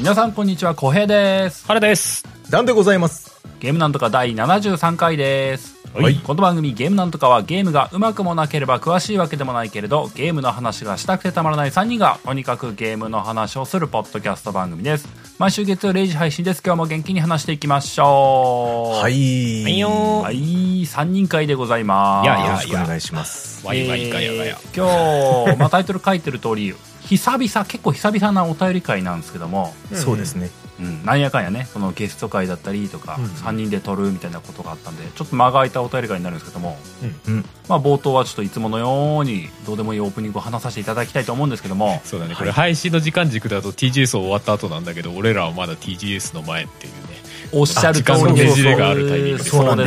皆さんこんにちは、小平です。 原です。 ダンでございます。 ゲームなんとか第73回です。はい、この番組ゲームなんとかはゲームがうまくもなければ詳しいわけでもないけれどゲームの話がしたくてたまらない3人がとにかくゲームの話をするポッドキャスト番組です。毎週月曜0時配信です。今日も元気に話していきましょう。 はい、 はいよー、はい、3人会でございます。 よろしくお願いします。 ワイワイガヤガヤ。 今日、タイトル書いてる通り結構久々なお便り会なんですけども、 そうですね、 なんやかんやね、そのゲスト会だったりとか、3人で撮るみたいなことがあったんでちょっと間が空いたお便り会になるんですけども、冒頭はちょっといつものようにどうでもいいオープニングを話させていただきたいと思うんですけども、 そうだね、これ配信の時間軸だと TGS 終わった後なんだけど、俺らはまだ TGS の前っていうね、 おっしゃる通り、 時間のねじれがあるタイミングで、 そうなんです。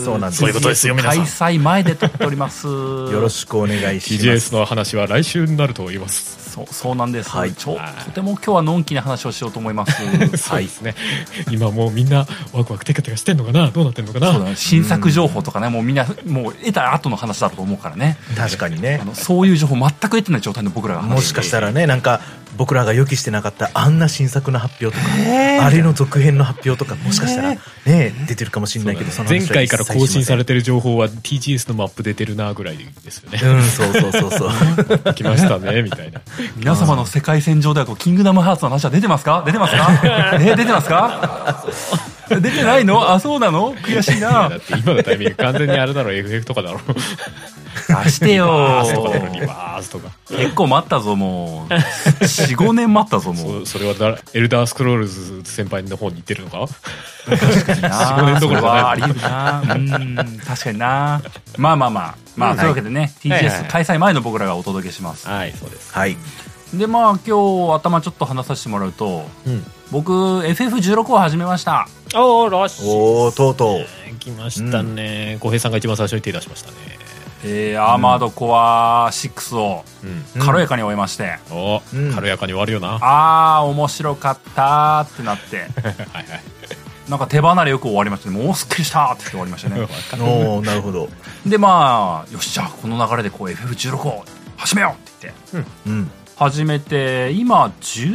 そういうことですよ、皆さん。 開催前で撮っておりますよろしくお願いします。 TGS の話は来週になると言います。 そうなんです、 はい、 とても今日はのんきな話をしようと思いますそうですね、今もうみんなワクワクテカテカしてんのかな、どうなってんのかな。 そうだね、新作情報とかね、もうみんなもう得た後の話だと思うからね。 確かにね、 そういう情報全く得てない状態の僕らがもしかしたらね、なんか僕らが予期してなかったあんな新作の発表とか、あれの続編の発表とかもしかしたらね、出てるかもしれないけど、 前回から更新されてる情報は TGS のマップ出てるなぐらいですよね。 そう来ましたねみたいな。 皆様の世界線上ではキングダムハーツの話は出てますか出てますか出てないの？あ、そうなの？悔しいな。 だって今のタイミング完全にあれだろ、FF とかだろ。 出してよー。リバースとか。 結構待ったぞ、もう。4、5年待ったぞ、もう。 それはエルダースクロールズ先輩の方に行ってるのか？ 確かにな。 4、5年どころじゃない。 あり得るな。確かにな。まあ、というわけでね、TGS 開催前の僕らがお届けします。 はい、そうです。 はい。 で、今日頭ちょっと話させてもらうと、僕 FF16 を始めました。 とうとう来ましたね。小平さんが一番最初に手出しましたね。 アーマードコア6を軽やかに終えまして、 軽やかに終わるよな。 面白かったってなってはいはい、なんか手離れよく終わりましたね。もうすっきりしたって終わりましたね。 なるほど。 で、よし、じゃあこの流れでFF16 を始めようって言って、始めて今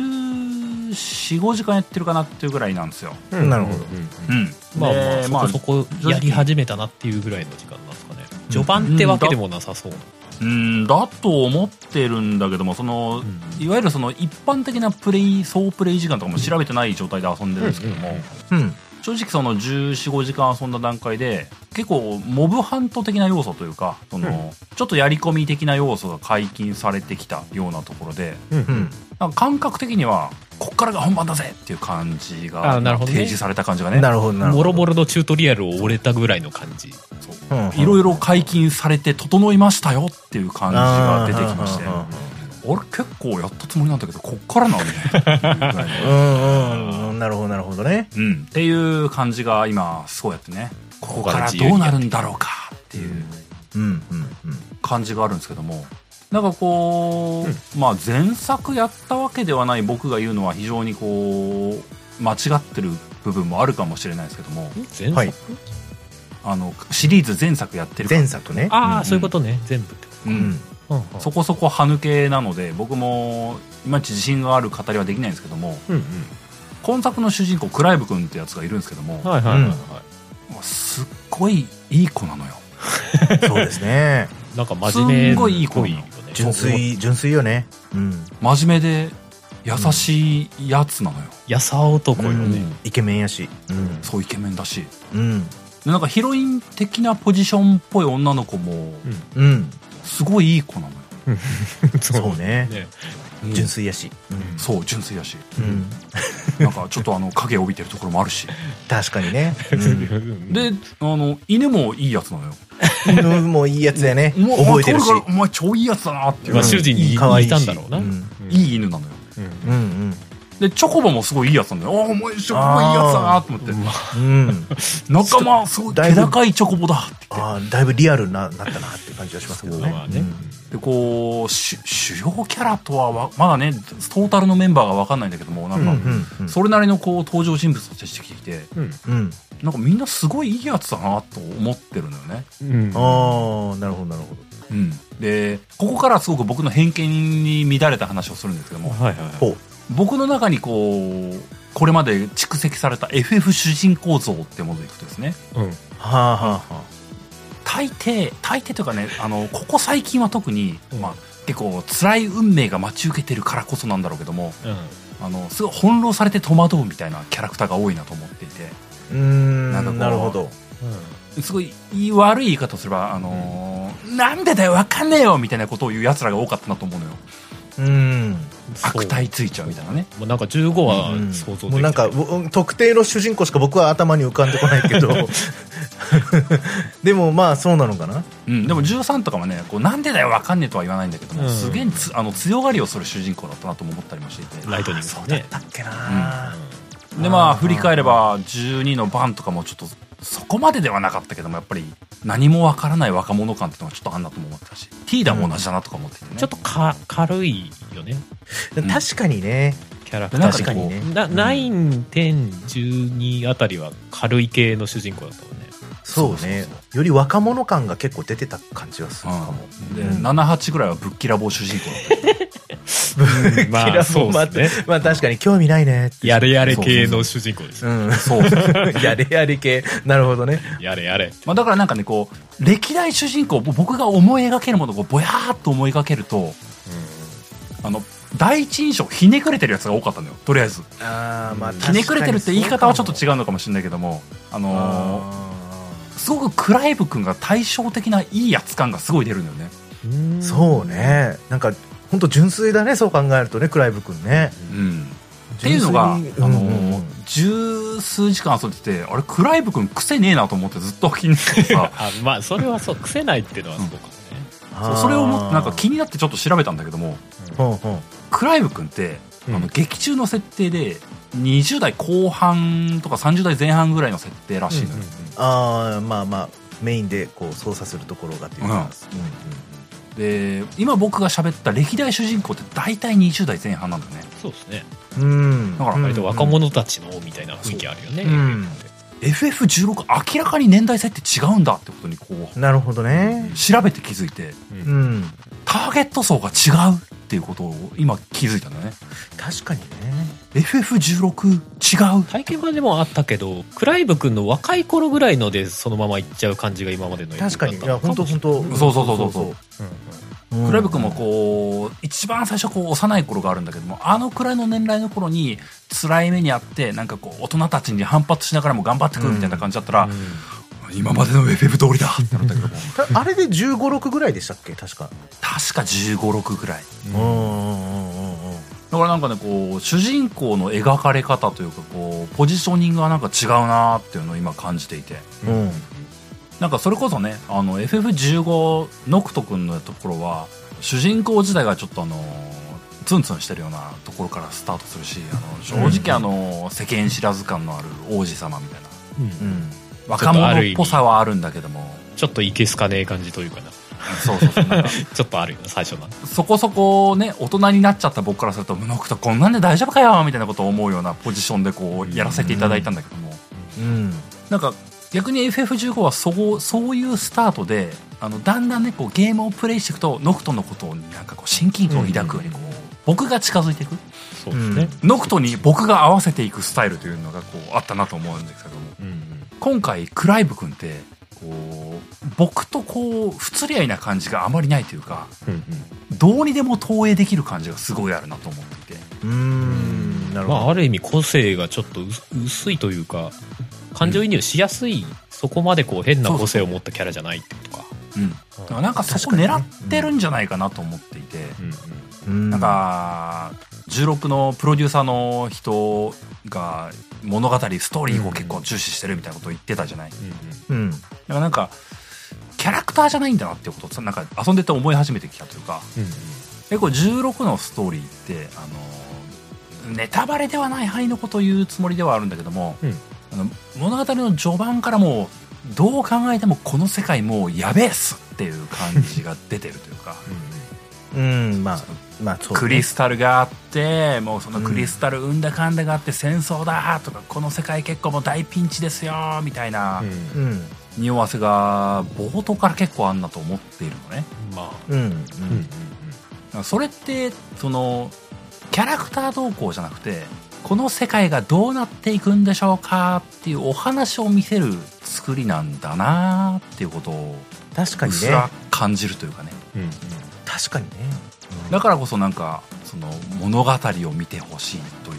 14、15時間やってるかなっていうぐらいなんですよ。 なるほど。そこそこやり始めたなっていうぐらいの時間なんですかね。序盤ってわけでもなさそうな。 だと思ってるんだけども、いわゆる一般的な総プレイ時間とかも調べてない状態で遊んでるんですけども、正直14、15時間遊んだ段階で結構モブハント的な要素というか、ちょっとやり込み的な要素が解禁されてきたようなところで、なんか感覚的にはこっからが本番だぜっていう感じが提示された感じがね。 ボロボロのチュートリアルを折れたぐらいの感じ。 いろいろ解禁されて整いましたよっていう感じが出てきまして、俺結構やったつもりなんだけどこっからなんね。 なるほどね。 っていう感じが今すごいやってね、ここからどうなるんだろうかっていう感じがあるんですけども、なんか前作やったわけではない僕が言うのは非常に間違ってる部分もあるかもしれないですけども、 前作、 シリーズ前作やってる前作ね。 そういうことね、全部ってこと。 そこそこ歯抜けなので僕もいまいち自信がある語りはできないんですけども、今作の主人公クライブ君ってやつがいるんですけども、すっごいいい子なのよ。 そうですね。 なんか真面目、 すんごいいい子なのよ。 純粋よね。 真面目で優しいやつなのよ。 優さ男よね。 イケメンやし、 そうイケメンだし、でなんかヒロイン的なポジションっぽい女の子もすごいいい子なのよ。 そうね。純粋やし、 そう純粋やし、なんかちょっと影を帯びてるところもあるし。 確かにね。 で犬もいいやつなのよ。 犬もいいやつやね。覚えてるし、 お前超いいやつだなっていう。 主人に言ったんだろうな。 いい犬なのよ。でチョコボもすごいいいやつなんだよ。お前チョコボいいやつだなと思って、仲間すごい気高いチョコボだって言って、 だいぶリアルなったなっていう感じがしますけどね。 で主要キャラとはまだねトータルのメンバーが分かんないんだけども、なんかそれなりの登場人物としてきて、なんかみんなすごいいいやつだなと思ってるのよね。 なるほど。 でここからすごく僕の偏見に乱れた話をするんですけども、 僕の中にこれまで蓄積された FF 主人公像ってものでいくとですね、 はあはあはあ、 大抵というかね、ここ最近は特に、結構辛い運命が待ち受けてるからこそなんだろうけども、すごい翻弄されて戸惑うみたいなキャラクターが多いなと思っていて、 なんかなるほど、 すごい悪い言い方をすれば、なんでだよ分かんねえよみたいなことを言うやつらが多かったなと思うのよ。悪態ついちゃうみたいなね。 もうなんか15は想像できる、 もうなんか特定の主人公しか僕は頭に浮かんでこないけどでもまあそうなのかな、 でも13とかもね、なんでだよ分かんねえとは言わないんだけども、すげえ強がりをする主人公だったなとも思ったりもしていて、 ライトニングそうだったっけな、 でまあ振り返れば12のバンとかもちょっとそこまでではなかったけども、やっぱり何もわからない若者感っていうのがちょっとあんなとも思ってたし、ティーダも同じだなとか思っててね、 ちょっと軽いよね、 確かにね、 キャラクター確かにね、 9、10、12あたりは軽い系の主人公だったもんね。 そうね、より若者感が結構出てた感じはするかも、 で7、8ぐらいはぶっきらぼう主人公だったまあそうですね、 まあ確かに興味ないね、 やれやれ系の主人公です。 そうやれやれ系、なるほどね、 やれやれ、 だからなんかね、歴代主人公僕が思い描けるものをぼやーっと思い描けると、第一印象ひねくれてるやつが多かったのよ、とりあえず。ひねくれてるって言い方はちょっと違うのかもしれないけども、すごくクライブ君が対照的ないいやつ感がすごい出るんだよね。 そうね、なんか本当純粋だね、そう考えるとね、クライブ君ね、 っていうのが十数時間遊んでて、あれクライブ君癖ねえなと思ってずっと気になってさまあそれはそう、癖ないっていうのはそうかもね、 それを思ってなんか気になってちょっと調べたんだけども、クライブ君って劇中の設定で20代後半とか30代前半ぐらいの設定らしいのよ。 まあまあメインで操作するところがっていうか、 で今僕が喋った歴代主人公って大体20代前半なんだよね。 そうですね、 だから割と若者たちのみたいな雰囲気あるよね、 FF16 明らかに年代設定違うんだってことになるほどね、 調べて気づいて、ターゲット層が違うっていうことを今気づいたんだね。 確かにね、 FF16 違う。 体験版でもあったけど、クライブ君の若い頃ぐらいのでそのままいっちゃう感じが今までの確かに、いや本当本当、 そうクライブ君も一番最初幼い頃があるんだけども、あのくらいの年代の頃に辛い目にあって、なんか大人たちに反発しながらも頑張ってくるみたいな感じだったら、今までの FF 通りだってなったけどもあれで15、6ぐらいでしたっけ、確か 15、6ぐらい。だからなんかね、主人公の描かれ方というかポジショニングがなんか違うなっていうのを今感じていて、なんかそれこそね、FF15 ノクト君のところは主人公自体がちょっとツンツンしてるようなところからスタートするし、正直世間知らず感のある王子様みたいな、若者っぽさはあるんだけども、 ちょっといけすかねえ感じというかな、 そうなんかちょっとあるよ最初のそこそこね、大人になっちゃった僕からすると、ノクトこんなんで大丈夫かよみたいなことを思うようなポジションでやらせていただいたんだけども、なんか逆に FF15 はそういうスタートで、だんだんねゲームをプレイしていくと、ノクトのことをなんか親近感を抱くように僕が近づいていく、 そうですね、 ノクトに僕が合わせていくスタイルというのがあったなと思うんですけども、今回クライブ君って僕と不釣り合いな感じがあまりないというか、どうにでも投影できる感じがすごいあるなと思っていて、 なるほど、 ある意味個性がちょっと薄いというか、感情移入しやすい、そこまで変な個性を持ったキャラじゃないってことか。 だからなんかそこ狙ってるんじゃないかなと思っていて、なんか16のプロデューサーの人が物語ストーリーを結構重視してるみたいなことを言ってたじゃない。だからなんかキャラクターじゃないんだなっていうことをなんか遊んでて思い始めてきたというか、結構16のストーリーってネタバレではない範囲のことを言うつもりではあるんだけども、物語の序盤からもうどう考えてもこの世界もうやべえっすっていう感じが出てるというかそうね、クリスタルがあって、もうそのクリスタルうんだかんだがあって戦争だとか、この世界結構もう大ピンチですよみたいな匂わせが冒頭から結構あんなと思っているのね。それってキャラクター動向じゃなくて、この世界がどうなっていくんでしょうかっていうお話を見せる作りなんだなっていうことを確かにね、 うっすら感じるというかね、 確かにね、 だからこそなんかその物語を見てほしいという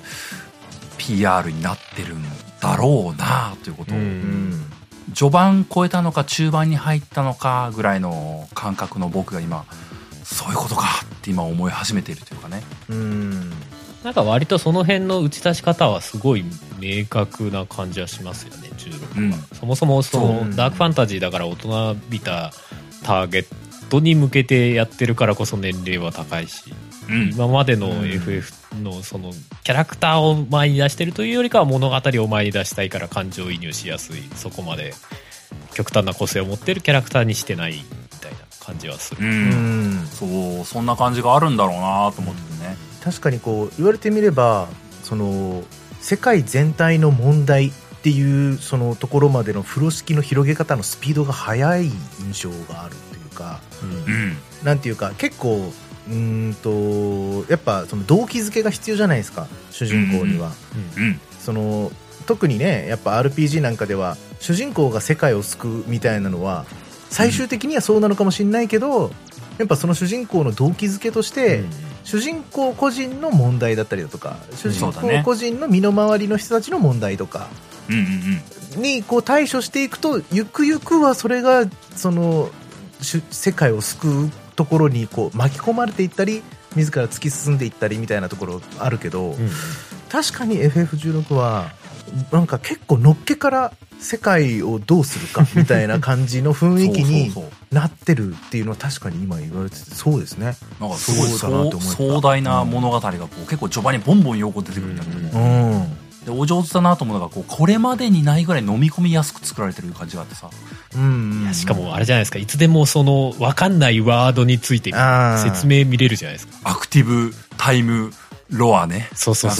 PR になってるんだろうなということを、序盤超えたのか中盤に入ったのかぐらいの感覚の僕が今、そういうことかって今思い始めているというかね。 なんか割とその辺の打ち出し方はすごい明確な感じはしますよね、16は。そもそもそのダークファンタジーだから大人びたターゲットに向けてやってるからこそ年齢は高いし、今までの FF のそのキャラクターを前に出してるというよりかは物語を前に出したいから感情移入しやすい、そこまで極端な個性を持ってるキャラクターにしてないみたいな感じはする。 そんな感じがあるんだろうなと思ってね。 確かにこう言われてみれば、その世界全体の問題っていうそのところまでの風呂敷の広げ方のスピードが速い印象があるというか、なんていうか結構やっぱその動機づけが必要じゃないですか、主人公には。その特にね、やっぱ RPG なんかでは主人公が世界を救うみたいなのは最終的にはそうなのかもしれないけど、やっぱその主人公の動機づけとして、主人公個人の問題だったりだとか、主人公個人の身の回りの人たちの問題とかにこう対処していくと、ゆくゆくはそれがその世界を救うところにこう巻き込まれていったり、自ら突き進んでいったりみたいなところあるけど、確かに FF16 はなんか結構のっけから世界をどうするかみたいな感じの雰囲気になってるっていうのは確かに今言われててそうですね。 なんかすごい壮大な物語がこう結構序盤にボンボン横出てくるんだけども、でお上手だなと思うのがこれまでにないぐらい飲み込みやすく作られてる感じがあってさ、 いやしかもあれじゃないですか、いつでもその分かんないワードについて説明見れるじゃないですか。 アクティブタイムロアね。 そうそれ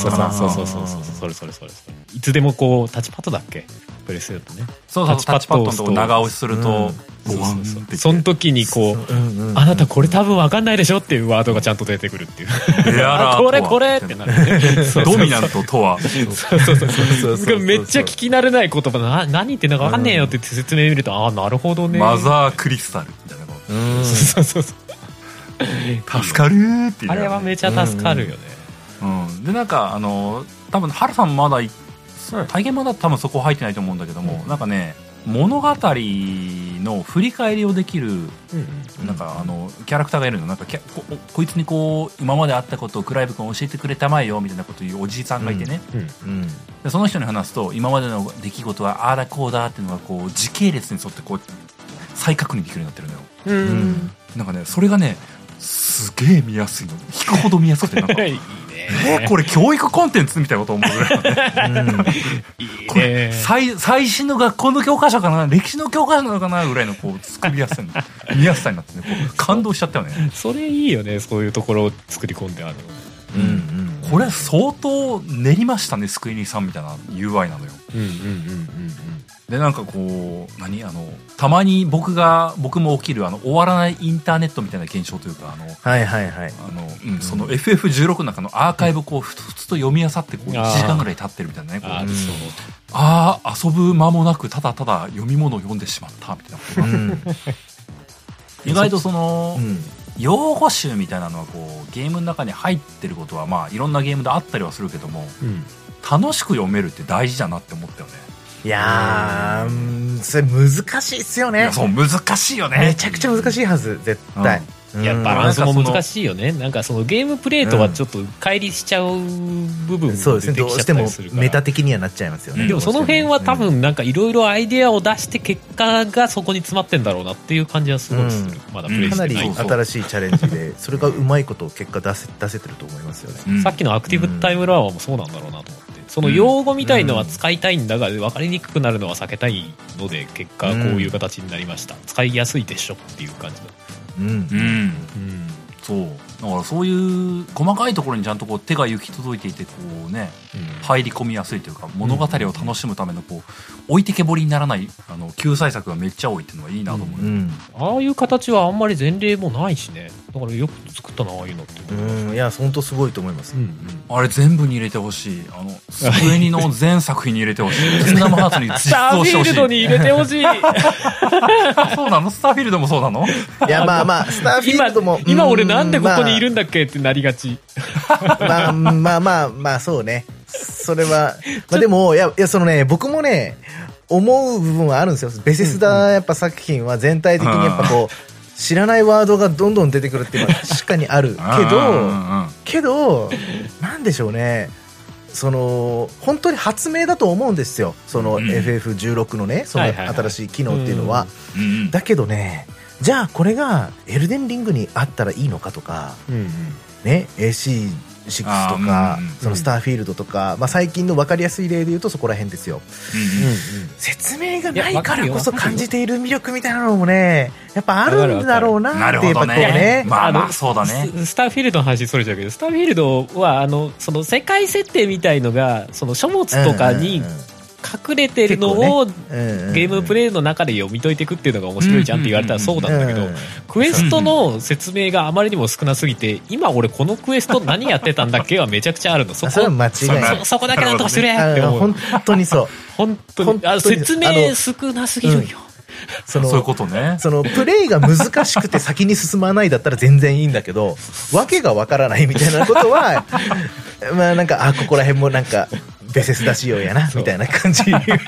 いつでもこうタッチパッドだっけ、プレスだとね。 タッチパッドのとこ長押しすると、 その時にこう、あなたこれ多分分かんないでしょっていうワードがちゃんと出てくるっていう。これってなるね。 ドミナントとは。 めっちゃ聞き慣れない言葉、何言ってんのか分かんねえよって説明見ると、ああなるほどね。 マザークリスタルみたいなの。そう助かるーっていう、ね、 あれはめちゃ助かるよね。 でなんか多分ハルさんまだ体験まだ多分そこ入ってないと思うんだけども、なんかね物語の振り返りをできる、なんかキャラクターがいるの。なんかこいつにこう今まであったことをクライブ君教えてくれたまえよみたいなことを言うおじいさんがいてね、でその人に話すと今までの出来事はああだこうだっていうのがこう時系列に沿ってこう再確認できるようになってるのよ。なんかねそれがねすげえ見やすいの、引くほど見やすくてなんかいいね、これ教育コンテンツみたいなこと思うぐらいのねこれ最新の学校の教科書かな、歴史の教科書なのかなぐらいのこう作りやすいの見やすさになってね、こう感動しちゃったよね。 それいいよね、そういうところを作り込んであるの。 これ相当練りましたね、スクエニさんみたいな UI なのよ。でなんかこうたまに僕も起きる終わらないインターネットみたいな現象というかその FF16 の中のアーカイブこうふつふつと読み漁ってこう1時間ぐらい経ってるみたいなね、こう遊ぶ間もなくただただ読み物を読んでしまったみたいなことが意外とその用語集みたいなのはこうゲームの中に入ってることはまあいろんなゲームであったりはするけども、楽しく読めるって大事だなって思ったよね。 いやー、それ難しいっすよね。いやそう難しいよね、 めちゃくちゃ難しいはず絶対。 いやバランスも難しいよね。なんかそのゲームプレイとはちょっと乖離しちゃう部分も出てきちゃったりするから、 どうしてもメタ的にはなっちゃいますよね。 でもその辺は多分なんかいろいろアイデアを出して結果がそこに詰まってんだろうなっていう感じはすごいする。まだプレイしてない。 かなり新しいチャレンジでそれがうまいこと結果出せてると思いますよね。 さっきのアクティブタイムラワーもそうなんだろうなと思って、その用語みたいのは使いたいんだが分かりにくくなるのは避けたいので結果こういう形になりました、使いやすいでしょっていう感じだ。 そうだからそういう細かいところにちゃんとこう手が行き届いていてこうね、入り込みやすいというか物語を楽しむためのこう置いてけぼりにならない救済策がめっちゃ多いっていうのはいいなと思う、 ああいう形はあんまり前例もないしね。 だからよく作ったな、ああいうのって。 いや本当すごいと思います、 あれ全部に入れてほしい。スクエニの全作品に入れてほしい。キングダムハーツに実装してほしい。 スターフィールドに入れてほしい。 そうなの？スターフィールドもそうなの？ いやまあスターフィールドも今俺なんでここにいるんだっけってなりがち。 まあそうね。それはでもいやそのね、僕もね思う部分はあるんですよ。ベセスダやっぱ作品は全体的にやっぱこう知らないワードがどんどん出てくるっていうのは確かにあるけどなんでしょうね、その本当に発明だと思うんですよ、その FF16 のねその新しい機能っていうのは。だけどね、じゃあこれがエルデンリングにあったらいいのかとか、ね、AC6 とか、そのスターフィールドとか、最近の分かりやすい例で言うとそこら辺ですよ。説明がないからこそ感じている魅力みたいなのもねやっぱあるんだろうなってやっぱこうね。 そうだね。 スターフィールドの話それちゃうけど、スターフィールドはその世界設定みたいのがその書物とかに隠れてるのをゲームプレイの中で読み解いていくっていうのが面白いじゃんって言われたらそうなんだけど、クエストの説明があまりにも少なすぎて、今俺このクエスト何やってたんだっけはめちゃくちゃあるの。そこ間違いない。 そこだけなんとかするやって思う。 本当にそう。 本当に説明少なすぎるよ。 そういうことね。 そのプレイが難しくて先に進まないだったら全然いいんだけど、わけがわからないみたいなことはなんかここら辺もなんかベセスダ仕様やなみたいな感じ。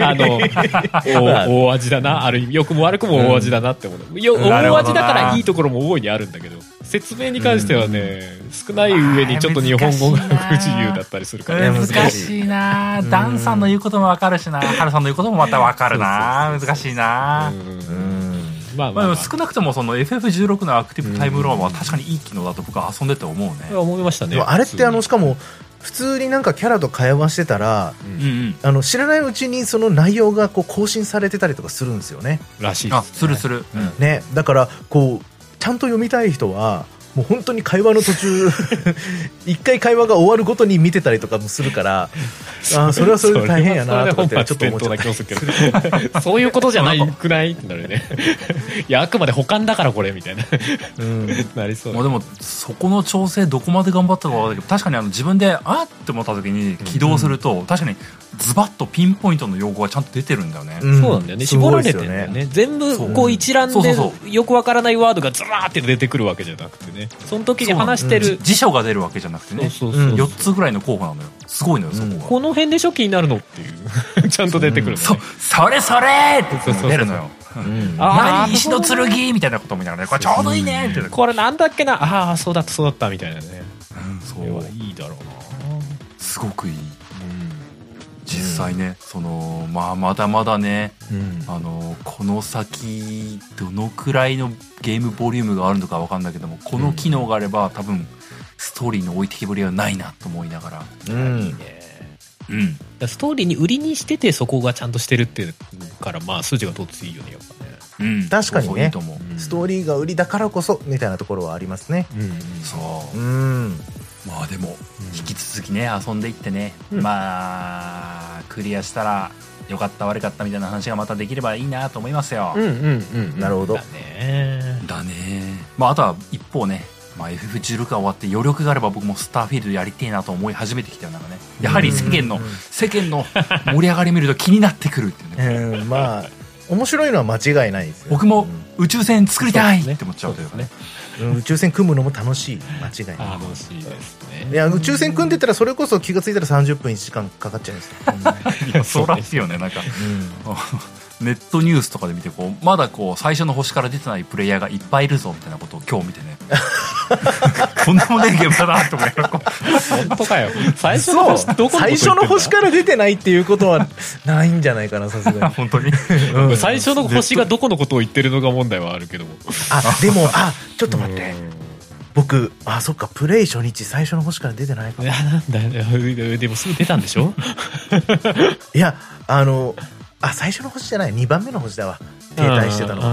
大味だな、ある意味良くも悪くも大味だなって思う。大味だからいいところも大いにあるんだけど、説明に関してはね、少ない上にちょっと日本語が不自由だったりするから、 難しいな。ダンさんの言うことも分かるしな、ハルさんの言うこともまた分かるな。難しいな。少なくともその FF16 のアクティブタイムローンは確かにいい機能だと僕は遊んでて思うね。 思いましたね。 あれってしかも普通になんかキャラと会話してたら、知らないうちにその内容がこう更新されてたりとかするんですよね。 らしいですね。 する、 ね。だからこうちゃんと読みたい人はもう本当に会話の途中一回会話が終わるごとに見てたりとかもするから、それはそれで大変やなとかってちょっと思っちゃった。 そういうことじゃないくないってなるね。いやあくまで補完だからこれみたいな、なりそう。 でもそこの調整どこまで頑張ったか分かんないけど、確かに自分でって思った時に起動すると、確かにズバッとピンポイントの用語がちゃんと出てるんだよね。 そうなんだよね。絞られてるんだよね。全部こう一覧でよくわからないワードがズラーって出てくるわけじゃなくてね。その時に話してる辞書が出るわけじゃなくてね。4つぐらいの候補なのよ。すごいのよそこは。 この辺で初期になるのっていうちゃんと出てくる。 それって出るのよ。何石の剣みたいなことも言いながら、これちょうどいいねみたいな。 これなんだっけな、そうだったみたいなね。そういいだろうな。 すごくいい。実際ね、まだまだね、この先どのくらいのゲームボリュームがあるのか分かんないけども、この機能があれば多分ストーリーの置いてきぼりはないなと思いながら。いいね。 ストーリーに売りにしててそこがちゃんとしてるっていうから、筋が通っていいよねやっぱね。 確かにね。ストーリーが売りだからこそみたいなところはありますね。 そう。でも引き続きね遊んでいってね、クリアしたら良かった悪かったみたいな話がまたできればいいなと思いますよ。 なるほど。 だね。あとは一方ね、FF16 が終わって余力があれば僕もスターフィールドやりてえなと思い始めてきたよ。なんかね、やはり世間の盛り上がり見ると気になってくるっていうね。 面白いのは間違いないですよ。 僕も宇宙船作りたいって思っちゃうというかね。 宇宙船組むのも楽しい。間違いない。 楽しいですね。 いや宇宙船組んでたらそれこそ気がついたら30分1時間かかっちゃうんですよ。 いやそうらしいよね。なんか、ネットニュースとかで見てまだ最初の星から出てないプレイヤーがいっぱいいるぞみたいなことを今日見てね。こんなもねえゲームだなと思いながら。 本当かよ。最初の星どこ最初の星から出てないっていうことはないんじゃないかな、さすがに。 本当に。 最初の星がどこのことを言ってるのが問題はあるけども。 でもちょっと待って。僕そっか、プレイ初日最初の星から出てないかも。 いやなんだよ。でもすぐ出たんでしょ。 いや最初の星じゃない、2番目の星だわ、停滞してたの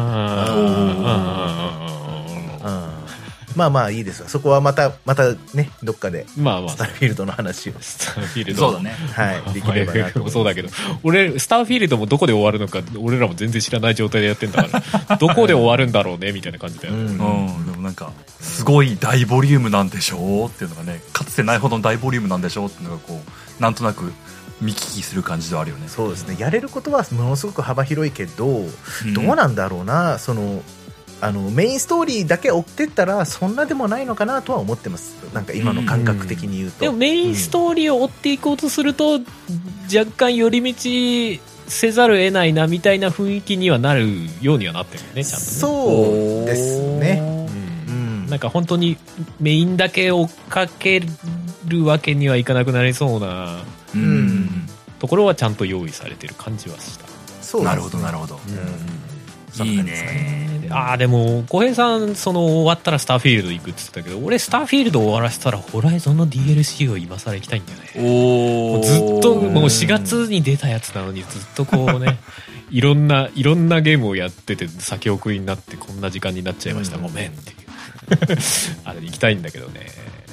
は。いいですわ。そこはまたね、どっかでスターフィールドの話を。 スターフィールドそうだね。 できればなと。 そうだけど、俺スターフィールドもどこで終わるのか俺らも全然知らない状態でやってんだから、どこで終わるんだろうねみたいな感じだよね。 でもなんかすごい大ボリュームなんでしょうっていうのがね、かつてないほどの大ボリュームなんでしょうっていうのがこうなんとなく見聞きする感じではあるよね。 そうですね、やれることはものすごく幅広いけど、どうなんだろうな、そのメインストーリーだけ追ってったらそんなでもないのかなとは思ってます。なんか今の感覚的に言うと、 でもメインストーリーを追っていこうとすると、若干寄り道せざるを得ないなみたいな雰囲気にはなるようにはなってるよね、ちゃんとね。 そうですね、 なんか本当にメインだけ追っかけるわけにはいかなくなりそうな、ところはちゃんと用意されてる感じはした。 そうですね、 なるほどなるほど、いいね。 でも小平さんその終わったらスターフィールド行くって言ってたけど、俺スターフィールド終わらせたらホライゾンの DLC を今更行きたいんだよね。もうずっともう4月に出たやつなのにずっとこうねいろんなゲームをやってて先送りになってこんな時間になっちゃいました、ごめんっていうあれに行きたいんだけどね。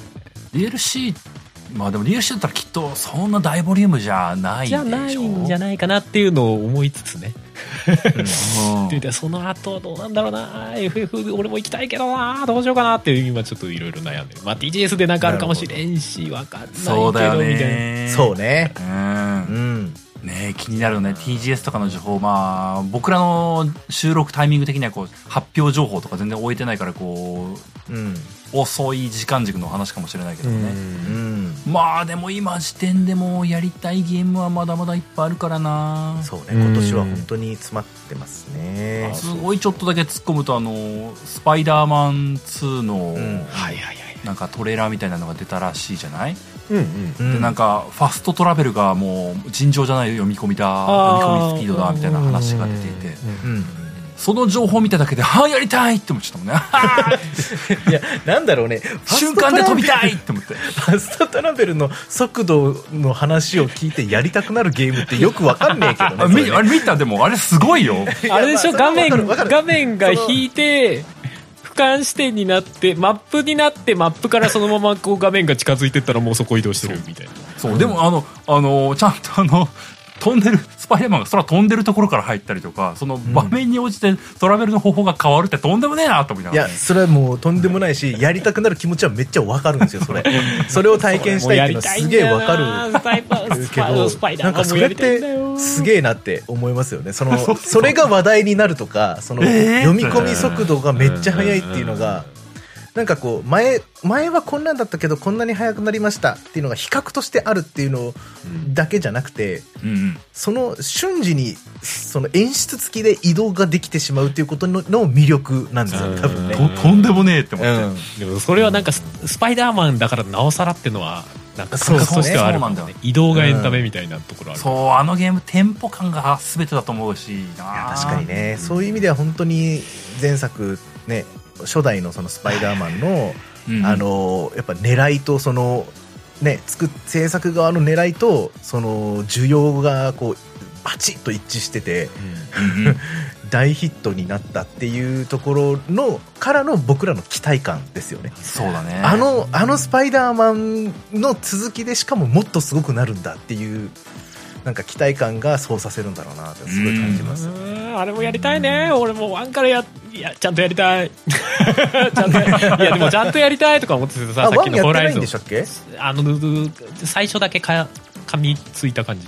DLC まあでも DLC だったらきっとそんな大ボリュームじゃないでしょ、 じゃないんじゃないかなっていうのを思いつつねでその後どうなんだろうな、 FF 俺も行きたいけどな、どうしようかなっていう今ちょっといろいろ悩んでる。まあ TGS でなんかあるかもしれんし分かんないけどそうだよねみたいな。 そうね、 ね、気になるね TGS とかの情報。まあ僕らの収録タイミング的にはこう発表情報とか全然終えてないからこう、遅い時間軸の話かもしれないけどね、まあでも今時点でもやりたいゲームはまだまだいっぱいあるからな。 そうね、今年は本当に詰まってますね。 すごいちょっとだけ突っ込むとスパイダーマン2のなんかトレーラーみたいなのが出たらしいじゃない。でなんかファストトラベルがもう尋常じゃない読み込みスピードだみたいな話が出ていて、その情報を見ただけでやりたいって思っちゃったもんねいやなんだろうね、 瞬間で飛びたいって思ってファストトラベルの速度の話を聞いてやりたくなるゲームってよくわかんねえけどね。 あれ見た。でもあれすごいよあれでしょ、画面が引いて俯瞰視点になってマップになって、マップからそのままこう画面が近づいてったらもうそこ移動してるみたいな。 そうでもちゃんと飛んでるスパイダーマンが空飛んでるところから入ったりとか、その場面に応じてトラベルの方法が変わるってとんでもねえなと思いながら、 いやそれはもうとんでもないし、やりたくなる気持ちはめっちゃわかるんですよ。それを体験したいっていうのはすげえわかるけど、なんかそれってすげえなって思いますよね。それが話題になるとか、読み込み速度がめっちゃ速いっていうのが、なんかこう前はこんなんだったけどこんなに速くなりましたっていうのが比較としてあるっていうのだけじゃなくて、その瞬時にその演出付きで移動ができてしまうっていうことの魅力なんですよ、多分ね。 とんでもねえって思って、 でもそれはなんかスパイダーマンだからなおさらっていうのはなんか感覚としてはあるもんね。移動がエンタメみたいなところある。 そうあのゲームテンポ感が全てだと思うしな。 確かにね、そういう意味では本当に前作ね、初代のそのスパイダーマンのやっぱ狙いとそのね制作側の狙いとその需要がこうバチッと一致してて、大ヒットになったっていうところのからの僕らの期待感ですよね。 そうだね。 あのスパイダーマンの続きでしかももっとすごくなるんだっていうなんか期待感がそうさせるんだろうなってすごい感じます。 あれもやりたいね。俺もワンからちゃんとやりたいいやでもちゃんとやりたいとか思っててさ、さっきのホライゾン最初だけ噛みついた感じ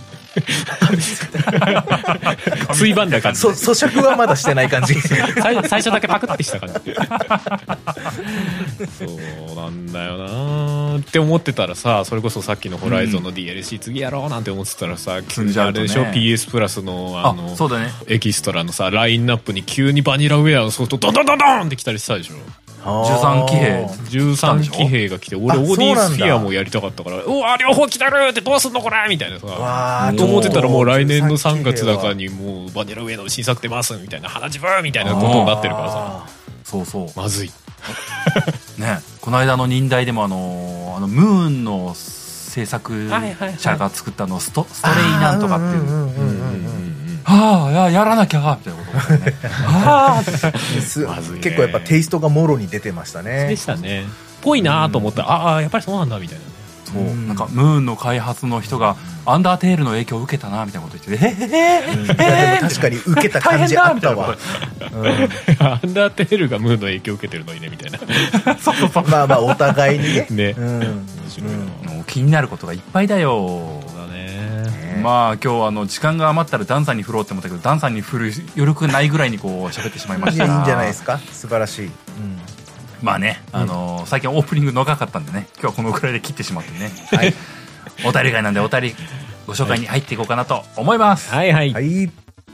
ついばんだ感じ、 咀嚼はまだしてない感じ最初だけパクってした感じそうなんだよなって思ってたらさ、それこそさっきのホライゾンの DLC 次やろうなんて思ってたらさ、急にあれでしょ、PS プラスのそうだね、 エキストラのさラインナップに急にバニラウェアのソフトドドドドーンって来たりしたでしょ。 13騎兵が来て、俺オーディスフィアもやりたかったから、うわ両方来てるってどうすんのこれみたいなさ、と思ってたらもう来年の3月だかにもうバニラウェイの新作出ますみたいな、花自分みたいなことになってるからさ、 そうまずいね。この間の忍耐でもムーンの制作者が作ったストレイなんとかっていうやらなきゃみたいなことね結構やっぱテイストがもろに出てましたね。 でしたね。ぽいなと思ったら、やっぱりそうなんだみたいな。 そう、なんかムーンの開発の人がアンダーテールの影響を受けたなみたいなこと言ってて、 でも確かに受けた感じあったわ。 アンダーテールがムーンの影響を受けてるのにねみたいな。 そうそうそう。 まあまあお互いにね。 ね。 面白いな。 もう気になることがいっぱいだよ。 そうだね。 まあ今日時間が余ったらダンさんに振ろうって思ったけど、ダンさんに振る余力ないぐらいにこう喋ってしまいました。 いいんじゃないですか。素晴らしい。 まあね、最近オープニング長かったんでね、今日はこのくらいで切ってしまってね。はい。お便り会なんでお便りご紹介に入っていこうかなと思います。 はいはい。 はい。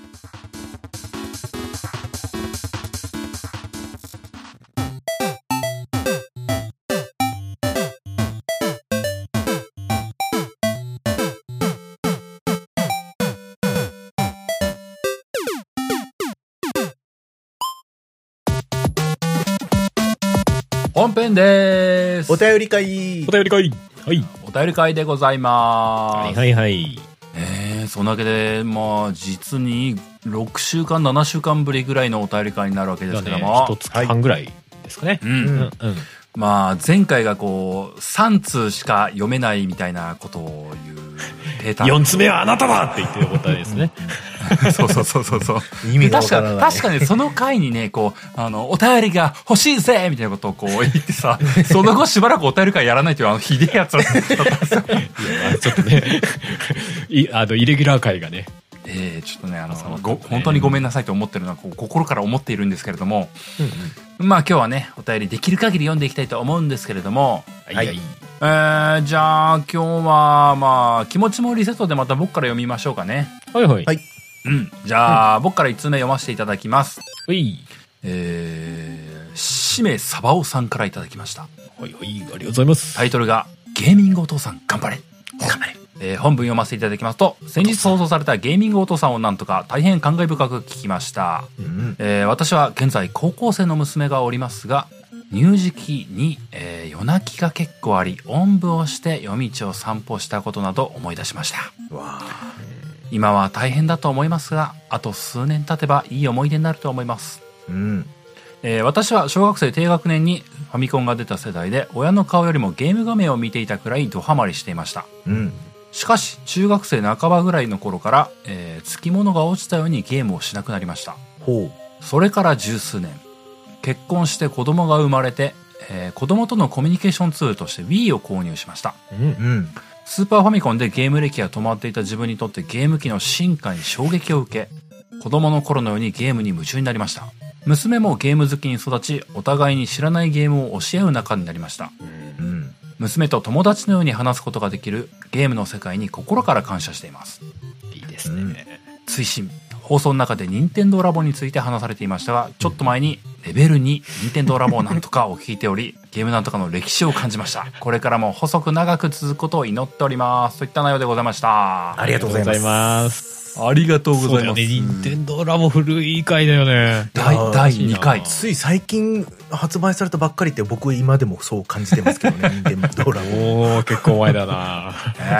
本編でーす。 お便り会。 お便り会。はい。 お便り会でございまはいす。 はいはい。 そんなわけで、まあ、実に6週間、7週間ぶりぐらいのお便り会になるわけですけども。 一月半ぐらいですかね。 まあ、前回がこう、3通しか読めないみたいなことを言うペーター。 4つ目はあなただって言ってる答えですね。 そうそうそうそうそう。 意味がわからない。 確かにその回にね、こう、お便りが欲しいぜみたいなことをこう言ってさ、その後しばらくお便り会やらないというひでえやつだったんですよ。 いや、ちょっとね、イレギュラー会がね。 ちょっとね、本当にごめんなさいと思ってるのは、こう心から思っているんですけれども、まあ今日はね、お便りできる限り読んでいきたいと思うんですけれども、 はい。 じゃあ今日は、まあ、気持ちもリセットでまた僕から読みましょうかね。 はいはい。 はい。 じゃあ、僕から1通目読ませていただきます。 はい。 しめさばおさんからいただきました。 はいはい、ありがとうございます。 タイトルが、ゲーミングお父さん頑張れ。頑張れ。本文読ませていただきますと、先日放送されたゲーミングお父さんをなんとか大変感慨深く聞きました。私は現在高校生の娘がおりますが、乳児期に、夜泣きが結構あり、おんぶをして夜道を散歩したことなど思い出しました。今は大変だと思いますが、あと数年経てばいい思い出になると思います。私は小学生低学年にファミコンが出た世代で、親の顔よりもゲーム画面を見ていたくらいドハマりしていました。しかし中学生半ばぐらいの頃から、つきものが落ちたようにゲームをしなくなりました。それから十数年、結婚して子供が生まれて、子供とのコミュニケーションツールとして Wii を購入しました。スーパーファミコンでゲーム歴が止まっていた自分にとってゲーム機の進化に衝撃を受け、子供の頃のようにゲームに夢中になりました。娘もゲーム好きに育ち、お互いに知らないゲームを教え合う仲になりました。娘と友達のように話すことができるゲームの世界に心から感謝しています。 いいですね。 追伸、放送の中で任天堂ラボについて話されていましたが、ちょっと前にレベル2任天堂ラボなんとかを聞いており、ゲームなんとかの歴史を感じました。これからも細く長く続くことを祈っております。といった内容でございました。 ありがとうございます。 ありがとうございます。 任天堂ラボ古い回だよね。 第2回。 つい最近発売されたばっかりって僕今でもそう感じてますけどね、任天堂ラボ。 結構前だな。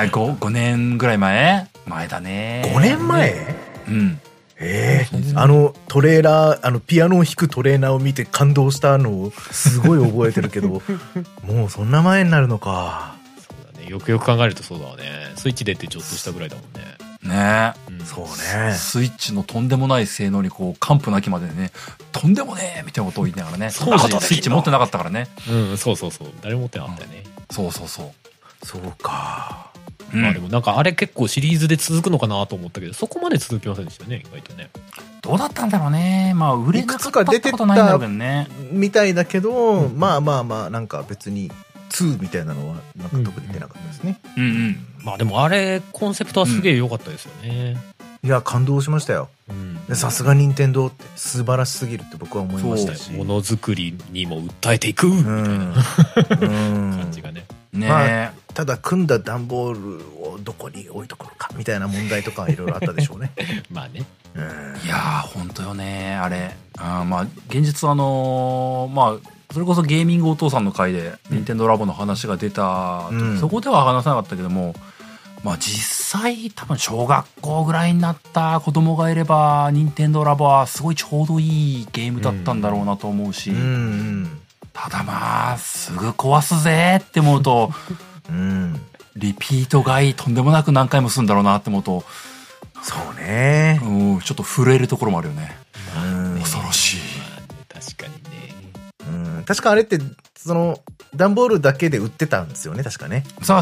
5年ぐらい前だね。 5年前？ うん。 トレーラー、ピアノを弾くトレーナーを見て感動したのをすごい覚えてるけど、もうそんな前になるのか。 そうだね。よくよく考えるとそうだわね。スイッチ出てちょっとしたぐらいだもんね。 ねえ、そうね。 スイッチのとんでもない性能にこう、完膚なきまでね、とんでもねえみたいなことを言いながらね、当時スイッチ持ってなかったからね。 そうそうそう。誰も持ってなかったよね。 そう。 そうか。 まあでもなんかあれ結構シリーズで続くのかなと思ったけど、そこまで続きませんでしたね、意外とね。 どうだったんだろうね。まあ売れなかったことないんだろうけどね。 みたいだけど、まあなんか別に2みたいなのはなんか特に出なかったですね。 まあでもあれコンセプトはすげえ良かったですよね。 いや感動しましたよ。さすが任天堂って素晴らしすぎるって僕は思いましたし、 ものづくりにも訴えていくみたいな感じがね。 まあただ組んだ段ボールをどこに置いとくのかみたいな問題とかいろいろあったでしょうね。 まあね。 いやー本当よねあれ。まあ現実まあそれこそゲーミングお父さんの回で任天堂ラボの話が出た、そこでは話さなかったけども、まあ実際多分小学校ぐらいになった子供がいれば任天堂ラボはすごいちょうどいいゲームだったんだろうなと思うし、ただまあすぐ壊すぜって思うとリピート買いとんでもなく何回もするんだろうなって思うと、 そうね、 ちょっと震えるところもあるよね。恐ろしい。 確かにね。 確かあれってその段ボールだけで売ってたんですよね、確かね。 そう、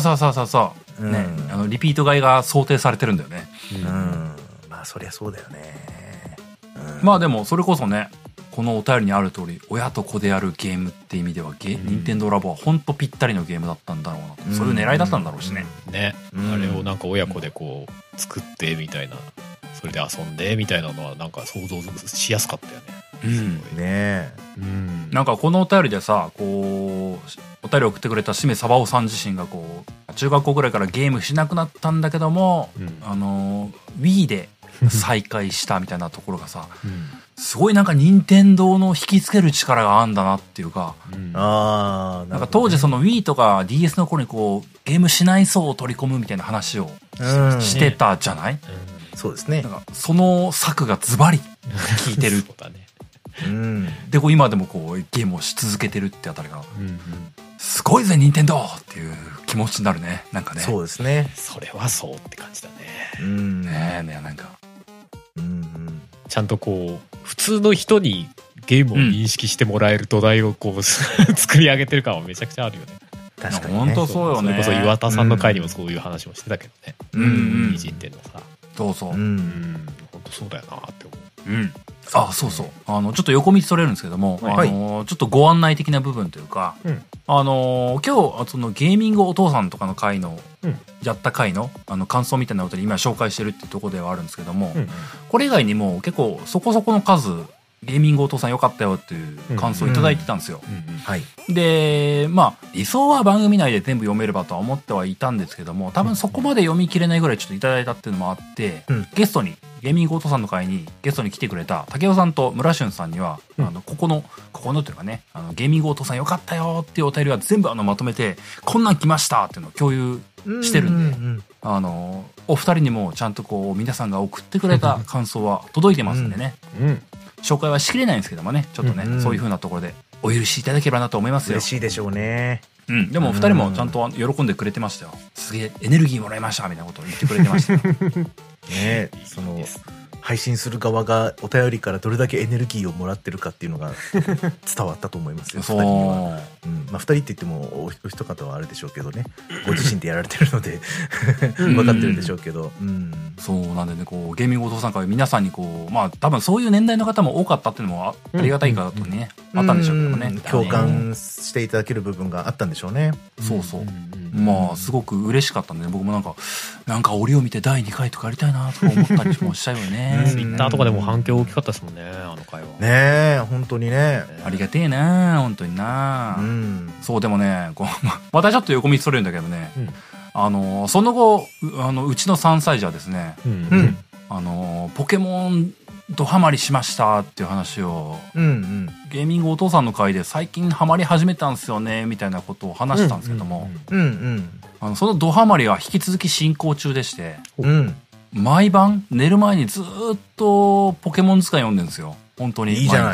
ね、リピート買いが想定されてるんだよね。 まあそりゃそうだよね。 まあでもそれこそね、このお便りにある通り、親と子でやるゲームって意味では任天堂ラボは本当ぴったりのゲームだったんだろうな、そういう狙いだったんだろうしね。 あれをなんか親子でこう作ってみたいな、それで遊んでみたいなのはなんか想像しやすかったよね。 なんかこのお便りでさ、こうお便り送ってくれたしめさばおさん自身がこう中学校ぐらいからゲームしなくなったんだけども、Wii で再開したみたいなところがさ、すごいなんか任天堂の引きつける力があんだなっていうか、なんか当時その Wii とか DS の頃にこうゲームしない層を取り込むみたいな話をしてたじゃない？ そうですね。 なんかその策がズバリ効いてる。でこう今でもこうゲームをし続けてるってあたりが、すごいぜ任天堂っていう気持ちになるね。なんかね。 そうですね。 それはそうって感じだね。 ねえなんか。 ちゃんとこう普通の人にゲームを認識してもらえる土台をこう作り上げてる感はめちゃくちゃあるよね。 確かにね。 本当そうよね。 それこそ岩田さんの回にもそういう話をしてたけどね。偉人っていうのさ。 そう。 本当そうだよなって思う。 そうそう。ちょっと横道それるんですけども、ちょっとご案内的な部分というか、今日そのゲーミングお父さんとかの回の、やった回の感想みたいなことで今紹介してるっていうところではあるんですけども、これ以外にも結構そこそこの数ゲーミングお父さんよかったよっていう感想をいただいてたんですよ。でまあ理想は番組内で全部読めればとは思ってはいたんですけども、多分そこまで読み切れないぐらいちょっといただいたっていうのもあって、ゲストにゲーミングお父さんの会にゲストに来てくれた竹雄さんと村俊さんには、ここのというかね、ゲーミングお父さんよかったよっていうお便りは全部まとめてこんなん来ましたっていうのを共有してるんで、お二人にもちゃんとこう皆さんが送ってくれた感想は届いてますんでね、紹介はしきれないんですけどもね、ちょっとね、そういう風なところでお許しいただければなと思いますよ。 嬉しいでしょうね。 でも二人もちゃんと喜んでくれてましたよ。すげえエネルギーもらいましたみたいなことを言ってくれてましたよ。 ね、その配信する側がお便りからどれだけエネルギーをもらってるかっていうのが伝わったと思いますよ。2人には。まあ2人って言ってもお一方はあれでしょうけどね、ご自身でやられてるので分かってるでしょうけど、 そうなんでね、こうゲーミングお父さん会皆さんにこう、まあ多分そういう年代の方も多かったっていうのもありがたいかとね、あったんでしょうけどもね、 共感していただける部分があったんでしょうね。 そうまあすごく嬉しかったんで、僕もなんか折を見て第2回とかやりたいなとか思ったりもしたよね。 ツイッターとかでも反響大きかったですもんね、あの回は。 ねえ、本当にね。 ありがてえな、本当にな。そうでもね、またちょっと横道それるんだけどね、その後うちの3歳児はですね、ポケモンドハマりしましたっていう話を、ゲーミングお父さんの回で最近ハマり始めたんですよねみたいなことを話したんですけども、そのドハマりは引き続き進行中でして、毎晩寝る前にずっとポケモン図鑑読んでるんですよ。本当に毎日。いいじゃない。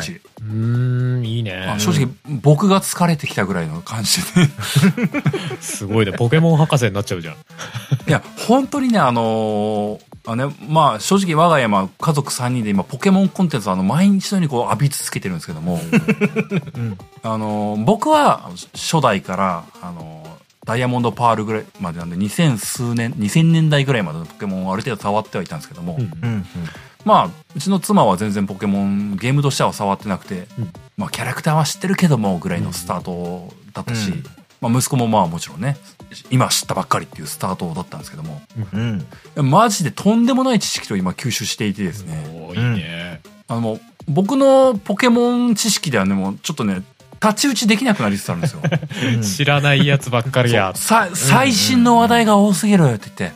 いいね。 正直僕が疲れてきたぐらいの感じですごいね、ポケモン博士になっちゃうじゃん。いや本当にね、まあ正直我が家は家族3人で今ポケモンコンテンツを毎日のようにこう浴び続けてるんですけども、僕は初代からダイヤモンドパールぐらいまでなんで2000年代ぐらいまでのポケモンをある程度触ってはいたんですけども、まあうちの妻は全然ポケモンゲームとしては触ってなくて、まあキャラクターは知ってるけどもぐらいのスタートだったし、まあ息子もまあもちろんね今知ったばっかりっていうスタートだったんですけども、マジでとんでもない知識と今吸収していてですね、 いいね。 僕のポケモン知識ではね、もうちょっとね太刀打ちできなくなりつつあるんですよ。 知らないやつばっかりや。 最新の話題が多すぎるって言って、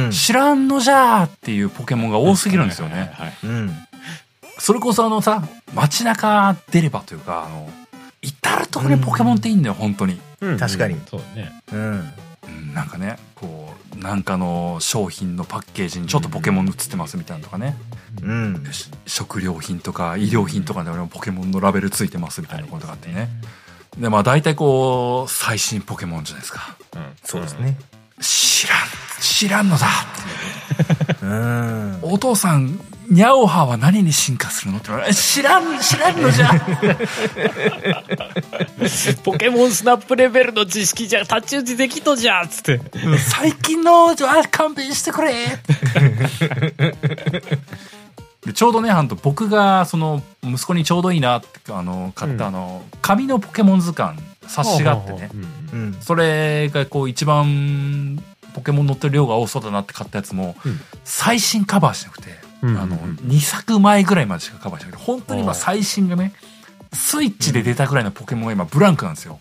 知らんのじゃーっていうポケモンが多すぎるんですよね。それこそ街中出ればというか至る所にポケモンっていいんだよ、本当に。 確かに。 そうだね。 なんかね、こうなんかの商品のパッケージにちょっとポケモン映ってますみたいなとかね、食料品とか医療品とかでもポケモンのラベルついてますみたいなことがあってね、 で、まあ大体こう、最新ポケモンじゃないですか。 そうですね。 知らんのだってお父さん、ニャオハは何に進化するのって言われ知らんのじゃポケモンスナップレベルの知識じゃ太刀打ちできとじゃっつって最近の勘弁してくれでちょうどね僕がその息子にちょうどいいなって買った紙のポケモン図鑑冊子があってね、それがこう一番ポケモン載ってる量が多そうだなって買ったやつも、最新カバーしなくて、2作前ぐらいまでしかカバーしなくて、本当に今最新がね、スイッチで出たぐらいのポケモンが今ブランクなんですよ。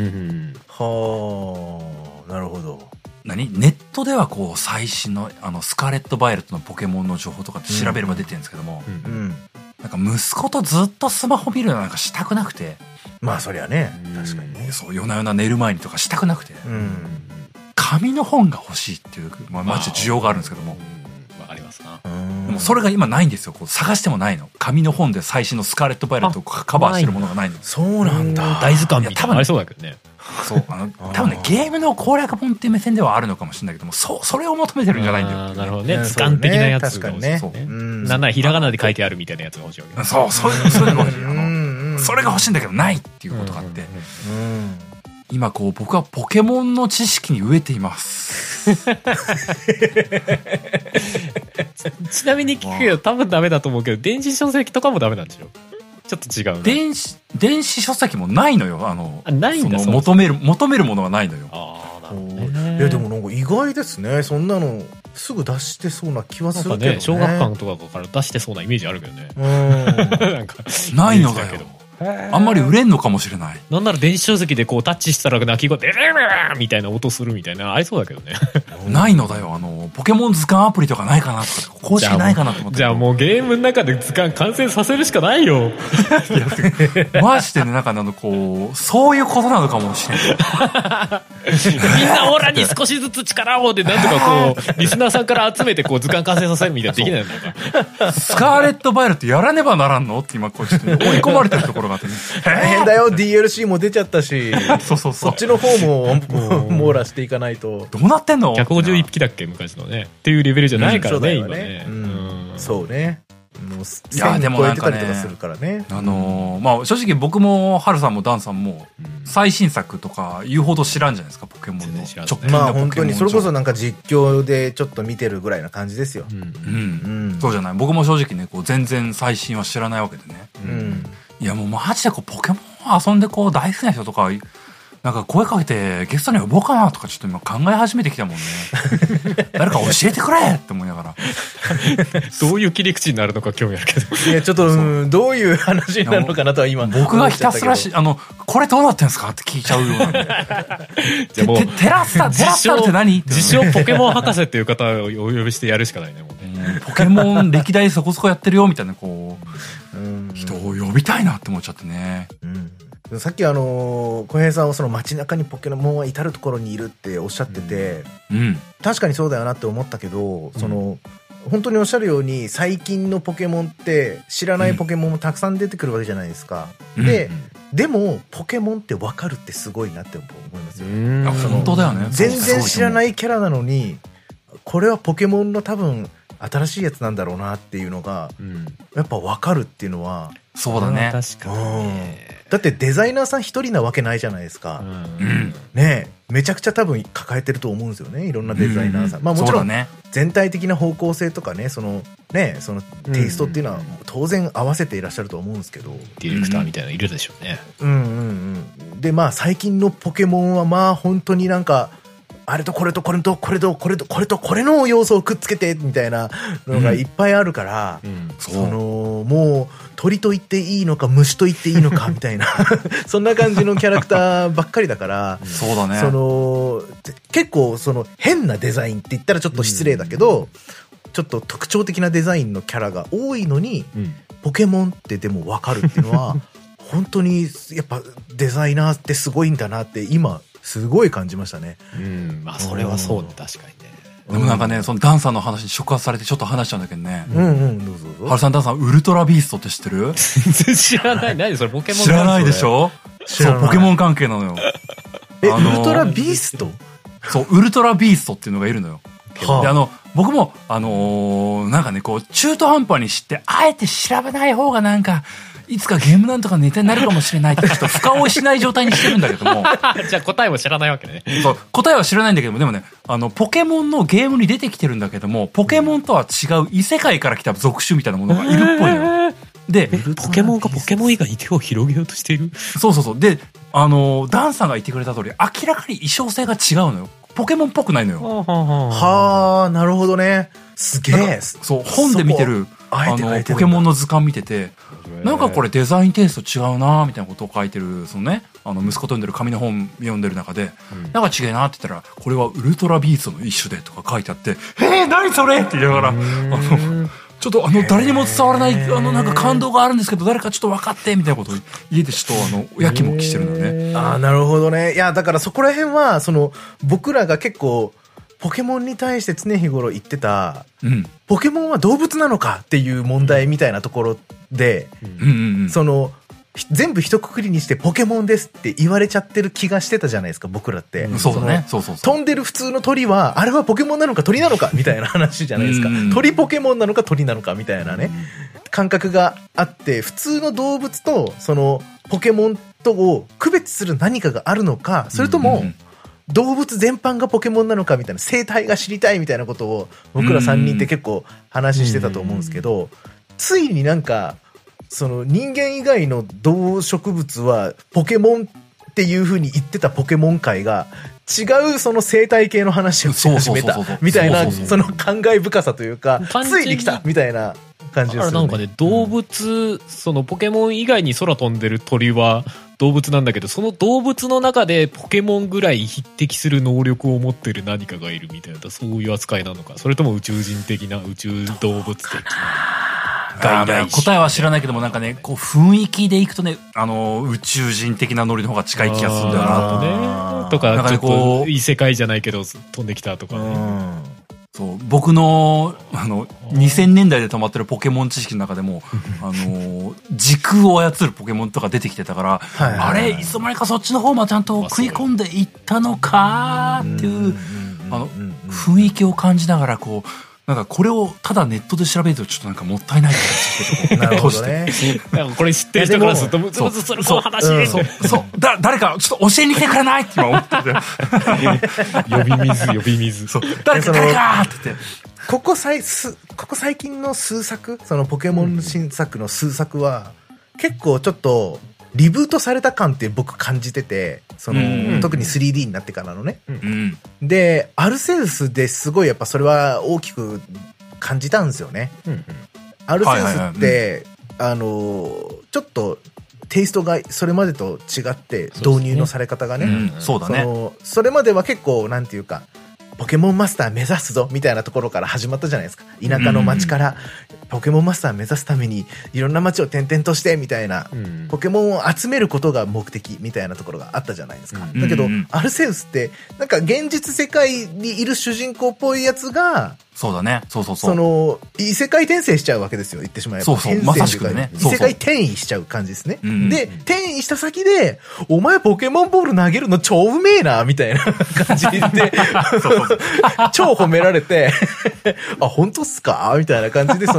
はあ、なるほど。 ネットではこう最新のスカーレット・バイオレットのポケモンの情報とかって調べれば出てるんですけども、なんか息子とずっとスマホ見るのなんかしたくなくて、 まあそりゃね、確かにね、 そう夜な夜な寝る前にとかしたくなくて、紙の本が欲しいっていう、まあ、マジで需要があるんですけども、 わかりますな。 でもそれが今ないんですよ。こう探してもないの。紙の本で最新のスカーレット・バイオレットをカバーしてるものがないの。 そうなんだ。 大図鑑みたいなのありそうだけどね。 そう多分ねゲームの攻略本っていう目線ではあるのかもしれないけども、それを求めてるんじゃないんだよ。 なるほどね。図鑑的なやつが欲しいね。なんならひらがなで書いてあるみたいなやつが欲しいわけ。 そういうのが欲しい。それが欲しいんだけどないっていうことがあって、今こう僕はポケモンの知識に飢えていますちなみに聞くけど多分ダメだと思うけど、電子書籍とかもダメなんでしょ。ちょっと違うな。 電子書籍もないのよ。 ないんだ。 その求めるものがないのよ。 ああ、なるほどね。 いやでもなんか意外ですね。そんなのすぐ出してそうな気はするけどね。 小学館とかから出してそうなイメージあるけどね。なんかないのだよ。あんまり売れんのかもしれない。 なんなら電子書籍でこうタッチしたら鳴き声でみたいな音するみたいなありそうだけどね。ないのだよ。ポケモン図鑑アプリとかないかなとか公式ないかなと思って。 じゃあもうゲームの中で図鑑完成させるしかないよ。 マジでね、なんかこうそういうことなのかもしれない。 みんなオラに少しずつ力をでなんとかこうリスナーさんから集めてこう図鑑完成させるみたいなできないのか。 スカーレット・バイオレットやらねばならんのって今こうちょっと追い込まれてるところがあってね。 大変だよ。 DLC も出ちゃったしそうそっちの方も網羅していかないと。 どうなってんの。 151匹だっけ昔のねっていうレベルじゃないからね、今ね。 そうね。もういやでもなんかね、まあ正直僕もハルさんもダンさんも最新作とか言うほど知らんじゃないですか、ポケモンの直近のポケモン。 まあ本当にそれこそなんか実況でちょっと見てるぐらいな感じですよ。 そうじゃない。僕も正直ねこう全然最新は知らないわけでね。いやもうマジでこうポケモン遊んでこう大好きな人とかなんか声かけてゲストに呼ぼうかなとかちょっと今考え始めてきたもんね。誰か教えてくれって思いながら。 どういう切り口になるのか興味あるけど。 いやちょっとどういう話になるのかなとは今僕がひたすらこれどうなってんすかって聞いちゃうような。じゃもうテラスタって何？ 自称ポケモン博士っていう方をお呼びしてやるしかないね。もうねポケモン歴代そこそこやってるよみたいなこう人を呼びたいなって思っちゃってね。 さっき小平さんはその街中にポケモンは至る所にいるっておっしゃってて、確かにそうだよなって思ったけど、その本当におっしゃるように最近のポケモンって知らないポケモンもたくさん出てくるわけじゃないですか。でもポケモンって分かるってすごいなって思いますよ。 本当だよね。 全然知らないキャラなのにこれはポケモンの多分新しいやつなんだろうなっていうのが、やっぱ分かるっていうのは。 そうだね。 確かにだってデザイナーさん一人なわけないじゃないですか。ねえ、めちゃくちゃ多分抱えてると思うんですよね、いろんなデザイナーさん。まあもちろん全体的な方向性とかね、そのテイストっていうのは当然合わせていらっしゃると思うんですけど、 ディレクターみたいなのいるでしょうね。 でまあ最近のポケモンはまあ本当になんかあれとこれとこれとこれとこれとこれとこれの要素をくっつけてみたいなのがいっぱいあるから、もう鳥と言っていいのか虫と言っていいのかみたいなそんな感じのキャラクターばっかりだから、 そうだね。 結構変なデザインって言ったらちょっと失礼だけど、ちょっと特徴的なデザインのキャラが多いのに、ポケモンってでも分かるっていうのは本当にやっぱデザイナーってすごいんだなって今すごい感じましたね。 まあそれはそうね、確かにね。 でもなんかね、そのダンさんの話に触発されてちょっと話しちゃうんだけどね。 どうぞ。 ハルさん、ダンさん、ウルトラビーストって知ってる？ 全然知らない。何それ、ポケモン。 知らないでしょ？ そう、ポケモン関係なのよ。 ウルトラビースト？ そう、ウルトラビーストっていうのがいるのよ。 はあ、 で、僕も、なんかね、こう、中途半端に知って、あえて調べない方がなんか、いつかゲームなんとかネタになるかもしれないって、ちょっと深追いしない状態にしてるんだけども。 じゃあ答えも知らないわけね。 そう、答えは知らないんだけども、でもね、ポケモンのゲームに出てきてるんだけども、ポケモンとは違う異世界から来た属種みたいなものがいるっぽいのよ。で、 ポケモンがポケモン以外に手を広げようとしている？ そうそうそう。で、ダンさんが言ってくれた通り、明らかに衣装性が違うのよ。ポケモンっぽくないのよ。 はあ、なるほどね。すげえ。 そう、本で見てる、ポケモンの図鑑見てて、なんかこれデザインテイスト違うなみたいなことを書いてる、そのね、息子と読んでる紙の本読んでる中で、なんか違えなって言ったら、これはウルトラビーストの一種でとか書いてあって、何それって言いながら、ちょっと誰にも伝わらない、なんか感動があるんですけど、誰かちょっと分かって、みたいなことを家でちょっと、やきもきしてるんだよね。 ああ、なるほどね。いや、だからそこら辺は、僕らが結構、ポケモンに対して常日頃言ってた、ポケモンは動物なのかっていう問題みたいなところで、全部一括りにしてポケモンですって言われちゃってる気がしてたじゃないですか、僕らって。 そうだね。そう。 飛んでる普通の鳥は、あれはポケモンなのか鳥なのかみたいな話じゃないですか。鳥ポケモンなのか鳥なのかみたいなね、感覚があって、普通の動物と、ポケモンとを区別する何かがあるのか、それとも、動物全般がポケモンなのかみたいな、生態が知りたいみたいなことを、僕ら3人って結構話してたと思うんですけど、ついになんか、人間以外の動植物はポケモンっていう風に言ってたポケモン界が違う生態系の話をし始めたみたいな、感慨深さというか、ついに来たみたいな感じですよね。 なんかね、動物、ポケモン以外に空飛んでる鳥は動物なんだけど、その動物の中でポケモンぐらい匹敵する能力を持ってる何かがいるみたいな、そういう扱いなのか、それとも宇宙人的な、宇宙動物的な。 答えは知らないけども、なんかね、こう雰囲気でいくとね、宇宙人的なノリの方が近い気がするんだよなとか、ちょっと異世界じゃないけど飛んできたとかね。 そう、僕の2000年代で溜まってるポケモン知識の中でも時空を操るポケモンとか出てきてたから、あれいつの間にかそっちの方もちゃんと食い込んでいったのかっていう雰囲気を感じながら、こうなんかこれをただネットで調べるとちょっとなんかもったいない気がするけど。なるほどね。 これ知ってる人からするとムツムツするこの話。 そう。誰かちょっと教えに来てくれないって今思ってて。 呼び水。 そう。誰かって言って。 ここ最近の数作、ポケモン新作の数作は、結構ちょっと、リブートされた感って僕感じてて、特に 3D になってからのね。で、アルセウスですごいやっぱそれは大きく感じたんですよね。アルセウスって、ちょっとテイストがそれまでと違って導入のされ方がね。 そうだね。 それまでは結構なんていうか、ポケモンマスター目指すぞみたいなところから始まったじゃないですか。田舎の町からポケモンマスター目指すためにいろんな町を転々としてみたいな、ポケモンを集めることが目的みたいなところがあったじゃないですか。だけどアルセウスってなんか現実世界にいる主人公っぽいやつが、 そうだね。そう。 異世界転生しちゃうわけですよ、言ってしまえば。 そう、まさしくね。 異世界転移しちゃう感じですね。で、転移した先で、お前ポケモンボール投げるの超うめえな、みたいな感じで、超褒められて、あ、本当っすかみたいな感じで、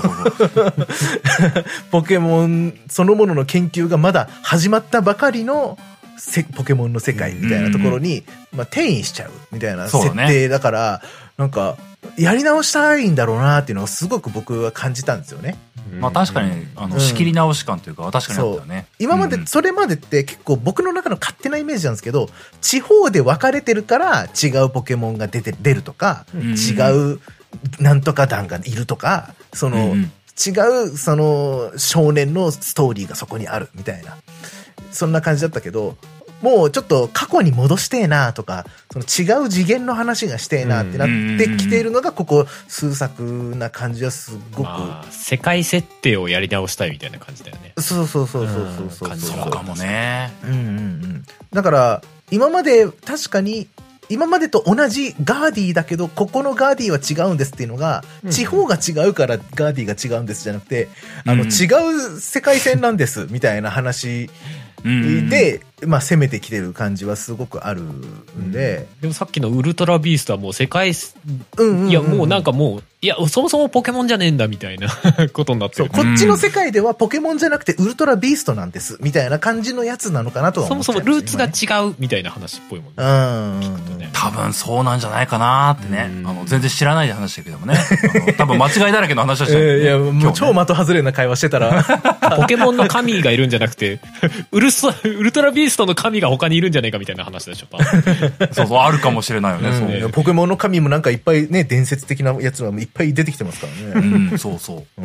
ポケモンそのものの研究がまだ始まったばかりの、ポケモンの世界みたいなところに、転移しちゃうみたいな設定だから、なんか、やり直したいんだろうなっていうのをすごく僕は感じたんですよね。 確かに、仕切り直し感というか、確かにあったよね。 今まで、それまでって結構僕の中の勝手なイメージなんですけど、地方で分かれてるから違うポケモンが出るとか、違うなんとか団がいるとか、違う少年のストーリーがそこにあるみたいな、そんな感じだったけど、もうちょっと過去に戻してえなとか、違う次元の話がしてえなってなってきているのがここ数作な感じはすごく、 世界設定をやり直したいみたいな感じだよね。 そう。そうかもね。 だから今まで確かに今までと同じガーディだけど、ここのガーディは違うんですっていうのが、地方が違うからガーディが違うんですじゃなくて、違う世界線なんですみたいな話で、まあ攻めてきてる感じはすごくあるんで、 でもさっきのウルトラビーストはもう世界、いやもうなんかもう、いやそもそもポケモンじゃねえんだみたいなことになってる。 こっちの世界ではポケモンじゃなくてウルトラビーストなんですみたいな感じのやつなのかなとは思っちゃう。 そもそもルーツが違うみたいな話っぽいもんね。 多分そうなんじゃないかなってね。全然知らないで話したけどもね。多分間違いだらけの話だしたいや、もう超的外れな会話してたら。 ポケモンの神がいるんじゃなくて、ウルトラビーストの神が他にいるんじゃないかみたいな話でしょ。 そうそう、あるかもしれないよね。 そうポケモンの神もなんかいっぱいね、伝説的なやつはいっぱい出てきてますからね。 そうそう。 そう、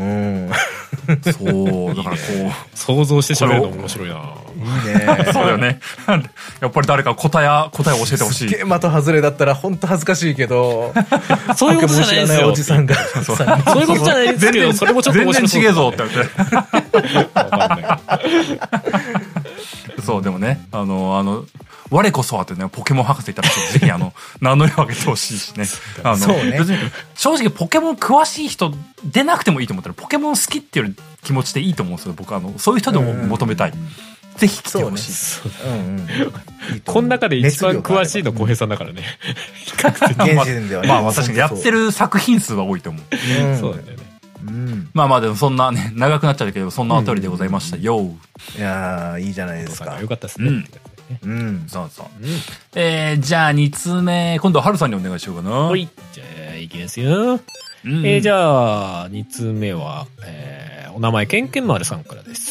だからこう。 想像して喋るの面白いな。 いいね。 そうだよね。やっぱり誰か答えを教えてほしい。 すげえ的外れだったら本当恥ずかしいけど、 そういうことじゃないですよ。 おじさんが。 そういうことじゃないですけど、それもちょっと面白そう。 全然違えぞって言われて。そう、でもね、我こそはってね、ポケモン博士いたら、ぜひ名乗りを上げてほしいしね。 そうね。 別に、正直ポケモン詳しい人でなくてもいいと思ったら、ポケモン好きっていう気持ちでいいと思うんですよ。僕そういう人でも求めたい。ぜひ来てほしい。 この中で一番詳しいの小平さんだからね。 現時点ではね。 まあ確かにやってる作品数は多いと思う。 そうだよね。 まあまあでもそんなね、長くなっちゃうけど、そんなあたりでございましたよ。 いやー、いいじゃないですか。 よかったですね。 そうそう。じゃあ2通目、今度は春さんにお願いしようかな。 はい。じゃあ、いきますよ。じゃあ、2通目は、お名前、けんけんまるさんからです。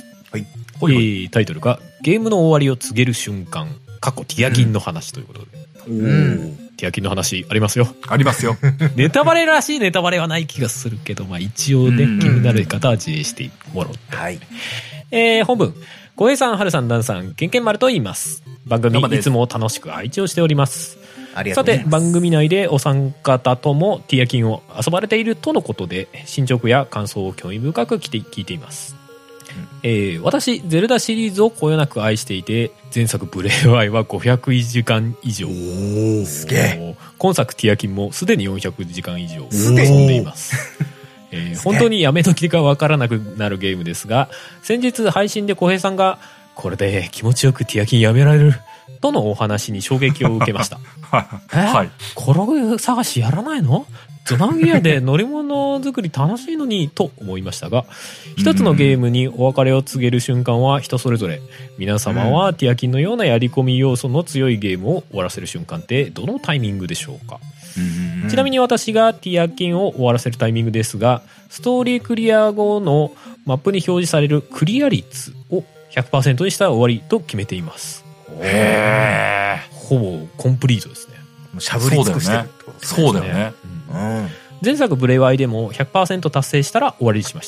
はい。 タイトルが、ゲームの終わりを告げる瞬間、過去ティアキンの話ということで。ティアキンの話ありますよ。 ありますよ。 ネタバレらしいネタバレはない気がするけど、まあ一応ね、気になる方は自衛してもらおうと。 はい。 本文。小平さん、春さん、ダンさん、けんけんまると言います。番組いつも楽しく愛聴しております。さて、番組内でお三方ともティアキンを遊ばれているとのことで、進捗や感想を興味深く聞いています。私、ゼルダシリーズをこよなく愛していて、前作ブレワイは500時間以上。 すげえ。 今作ティアキンもすでに400時間以上遊んでいます。本当にやめ時がわからなくなるゲームですが、先日配信で小平さんが、これで気持ちよくティアキンやめられる、とのお話に衝撃を受けました。はい。コログ探しやらないの？ゾナギアで乗り物作り楽しいのにと思いましたが、一つのゲームにお別れを告げる瞬間は人それぞれ。皆様はティアキンのようなやり込み要素の強いゲームを終わらせる瞬間ってどのタイミングでしょうか？ちなみに私がティアキンを終わらせるタイミングですが、ストーリークリア後のマップに表示されるクリア率を 100% にしたら終わりと決めています。ほぼコンプリートですね。 しゃぶり尽くしてるってことですね。 そうだよね。 前作ブレワイでも 100% 達成したら終わりにしました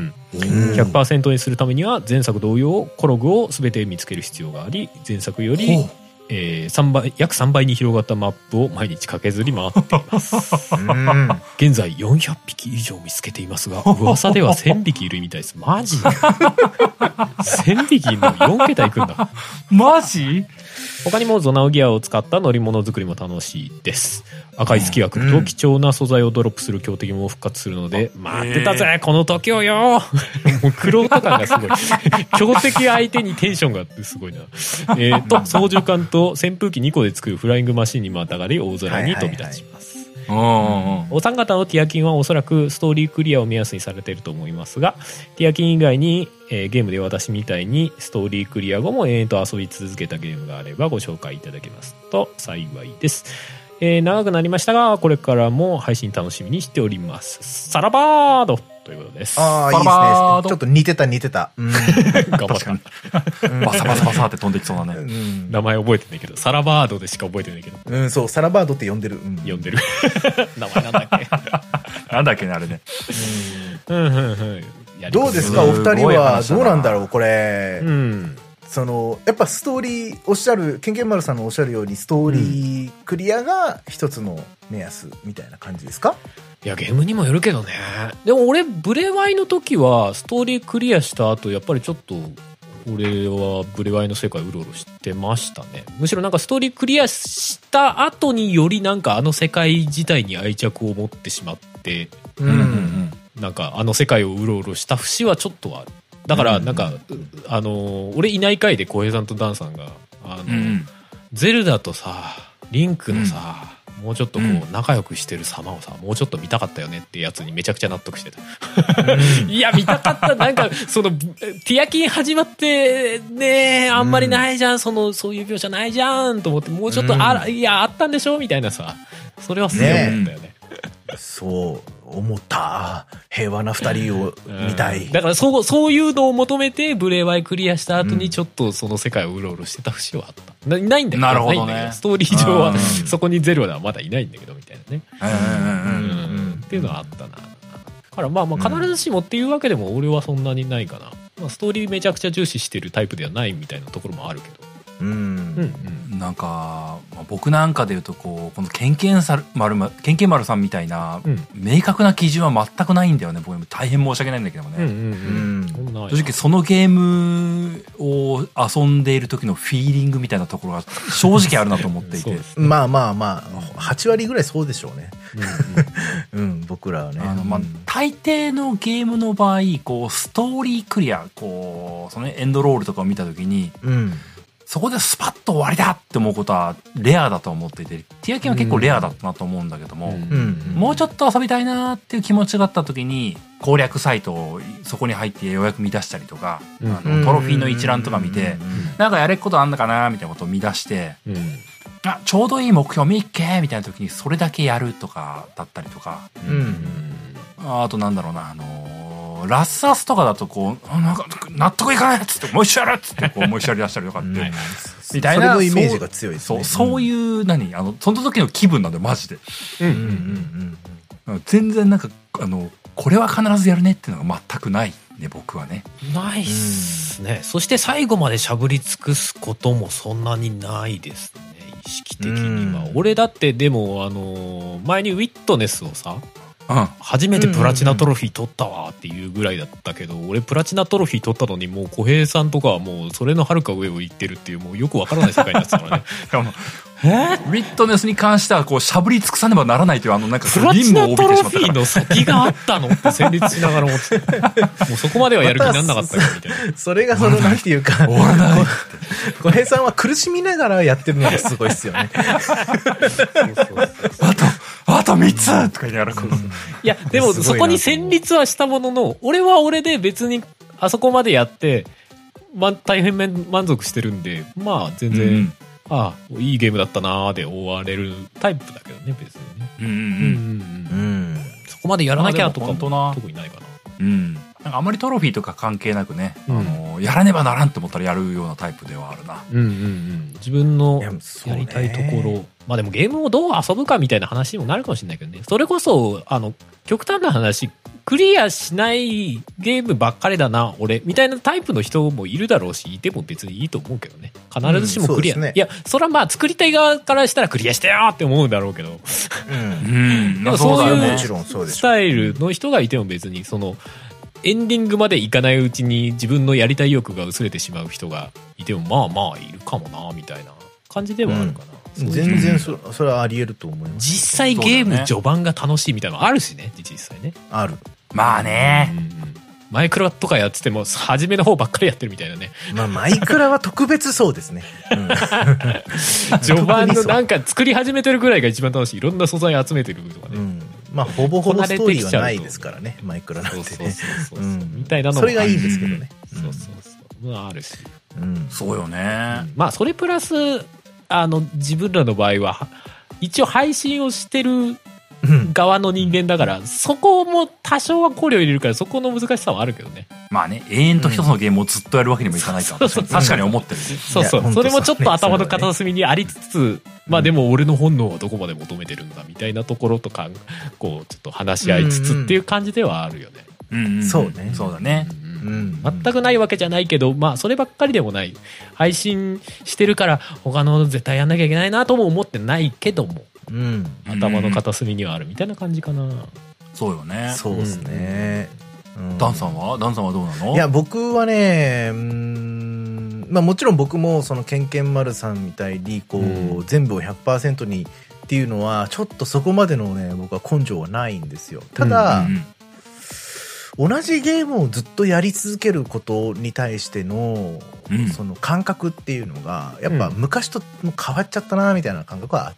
。100% にするためには前作同様コログを全て見つける必要があり、前作より約3倍に広がったマップを毎日駆けずり回っています。現在400匹以上見つけていますが、噂では1000匹いるみたいです。マジ1000匹の4桁いくんだ。 マジ？ 他にもゾナウギアを使った乗り物作りも楽しいです。赤い月が来ると貴重な素材をドロップする強敵も復活するので、待ってたぜこの時をよもうクロート感がすごい強敵相手にテンションがあってすごいなと操縦桿と扇風機2個で作るフライングマシンにまたがり大空に飛び立ちます。お三方のティアキンはおそらくストーリークリアを目安にされていると思いますが、ティアキン以外に、ゲームで私みたいにストーリークリア後も延々と遊び続けたゲームがあればご紹介いただけますと幸いです。長くなりましたが、これからも配信楽しみにしております。さらばーどということです。 ああ、いいですね。ちょっと似てた。 頑張った。 バサバサバサって飛んできそうだね。 名前覚えてないけど、サラバードでしか覚えてないけど。 そう、サラバードって呼んでる。 呼んでる。名前なんだっけなんだっけね、あれね。 どうですか、お二人は。どうなんだろう、これ。やっぱストーリー、ケンケンマルさんのおっしゃるように、ストーリークリアが一つの目安みたいな感じですか？ いや、ゲームにもよるけどね。でも俺、ブレワイの時は、ストーリークリアした後、やっぱりちょっと、俺はブレワイの世界うろうろしてましたね。むしろなんかストーリークリアした後によりなんかあの世界自体に愛着を持ってしまって、なんかあの世界をうろうろした節はちょっとはある。 だからなんか、俺いない回で浩平さんとダンさんがゼルダとさリンクのさ、もうちょっとこう仲良くしてる様をさ、もうちょっと見たかったよねってやつにめちゃくちゃ納得してた。いや見たかった。なんかそのティアキン始まってね、あんまりないじゃん、そういう描写ないじゃんと思って、もうちょっといやあったんでしょみたいなさ、それはすごい思ったよね。 そう思った。平和な二人を見たい。 だからそういうのを求めてブレワイクリアした後にちょっとその世界をうろうろしてた節はあった。ないんだけど。なるほどね。ストーリー上はそこにゼロはまだいないんだけどみたいなね。っていうのはあったな。だからまあ必ずしもっていうわけでも俺はそんなにないかな。まあ、ストーリーめちゃくちゃ重視してるタイプではないみたいなところもあるけど。 なんか僕なんかでいうとこのケンケン丸さんみたいな明確な基準は全くないんだよね。僕大変申し訳ないんだけどもね。正直そのゲームを遊んでいる時のフィーリングみたいなところが正直あるなと思っていてまあ8割ぐらいそうでしょうね。僕らはね。 大抵のゲームの場合こうストーリークリアそのエンドロールとかを見た時に、そこでスパッと終わりだって思うことはレアだと思っていて、ティアキンは結構レアだったなと思うんだけども、もうちょっと遊びたいなっていう気持ちがあった時に攻略サイトをそこに入ってようやく見出したりとか、トロフィーの一覧とか見て、なんかやれることあんのかなみたいなことを見出して、ちょうどいい目標見っけみたいな時にそれだけやるとかだったりとか、あとなんだろうな、ラッサスとかだとこうなんか納得いかないっつってもう一緒やるっつってこうもう一緒やりだしたりとかってみたいな、 それのイメージが強いですね。 そういうその時の気分なんだよマジで。全然なんかこれは必ずやるねっていうのが全くないね、僕はね。 ないっすね。そして最後までしゃぶり尽くすこともそんなにないですね、意識的には。俺だってでも前にウィットネスをさ、初めてプラチナトロフィー取ったわっていうぐらいだったけど、俺プラチナトロフィー取ったのにもう小平さんとかはもうそれのはるか上を行ってるっていう、もうよくわからない世界になってたからね。 ウィットネスに関してはこうしゃぶり尽くさねばならないというなんかプラチナトロフィーの先があったのって戦慄しながら思ってた。もうそこまではやる気にならなかったけどみたいな。 それがなんていうか、終わらない。小平さんは苦しみながらやってるのがすごいっすよね。 あと3つとか言いながらいやでもそこに戦慄はしたものの、俺は俺で別にあそこまでやって大変満足してるんで、まあ全然、いいゲームだったなーで終われるタイプだけどね、別にね。そこまでやらなきゃとか特にないかな。 なんかあんまりトロフィーとか関係なくね、やらねばならんって思ったらやるようなタイプではあるな。 自分のやりたいところ、まあでもゲームをどう遊ぶかみたいな話にもなるかもしれないけどね。それこそ極端な話、クリアしないゲームばっかりだな俺みたいなタイプの人もいるだろうし、いても別にいいと思うけどね。必ずしもクリア、いやそれはまあ作りたい側からしたらクリアしてよって思うんだろうけど、でもそういうスタイルの人がいても別にエンディングまでいかないうちに自分のやりたい欲が薄れてしまう人がいてもまあいるかもなみたいな感じではあるかな。 全然それはあり得ると思います。 実際ゲーム序盤が楽しいみたいなのあるしね、実際ね。 ある。 まあね、 マイクラとかやってても初めの方ばっかりやってるみたいなね。 まあマイクラは特別そうですね。 序盤のなんか作り始めてるぐらいが一番楽しい。いろんな素材集めてるとかね。 まあほぼほぼストーリーはないですからね、マイクラなんてね。 みたいなのもそれがいいですけどね。 あるし。 そうよね。 まあそれプラス自分らの場合は一応配信をしてる側の人間だから、そこも多少は考慮入れるから、そこの難しさはあるけどね。 まあね、永遠と一つのゲームをずっとやるわけにもいかないから、確かに思ってる。 そうそれもちょっと頭の片隅にありつつ、まあでも俺の本能はどこまで求めてるんだみたいなところとかこうちょっと話し合いつつっていう感じではあるよね。 そうね、 そうだね。 全くないわけじゃないけど、まあそればっかりでもない。配信してるから他の絶対やんなきゃいけないなとも思ってないけども、頭の片隅にはあるみたいな感じかな。 そうよね。 そうですね。 ダンさんはどうなの？ いや僕はね、まあもちろん僕もそのケンケン丸さんみたいにこう、全部を 100% にっていうのはちょっとそこまでのね僕は根性はないんですよ。ただ、 同じゲームをずっとやり続けることに対しての、その感覚っていうのがやっぱ昔と変わっちゃったなみたいな感覚はあって、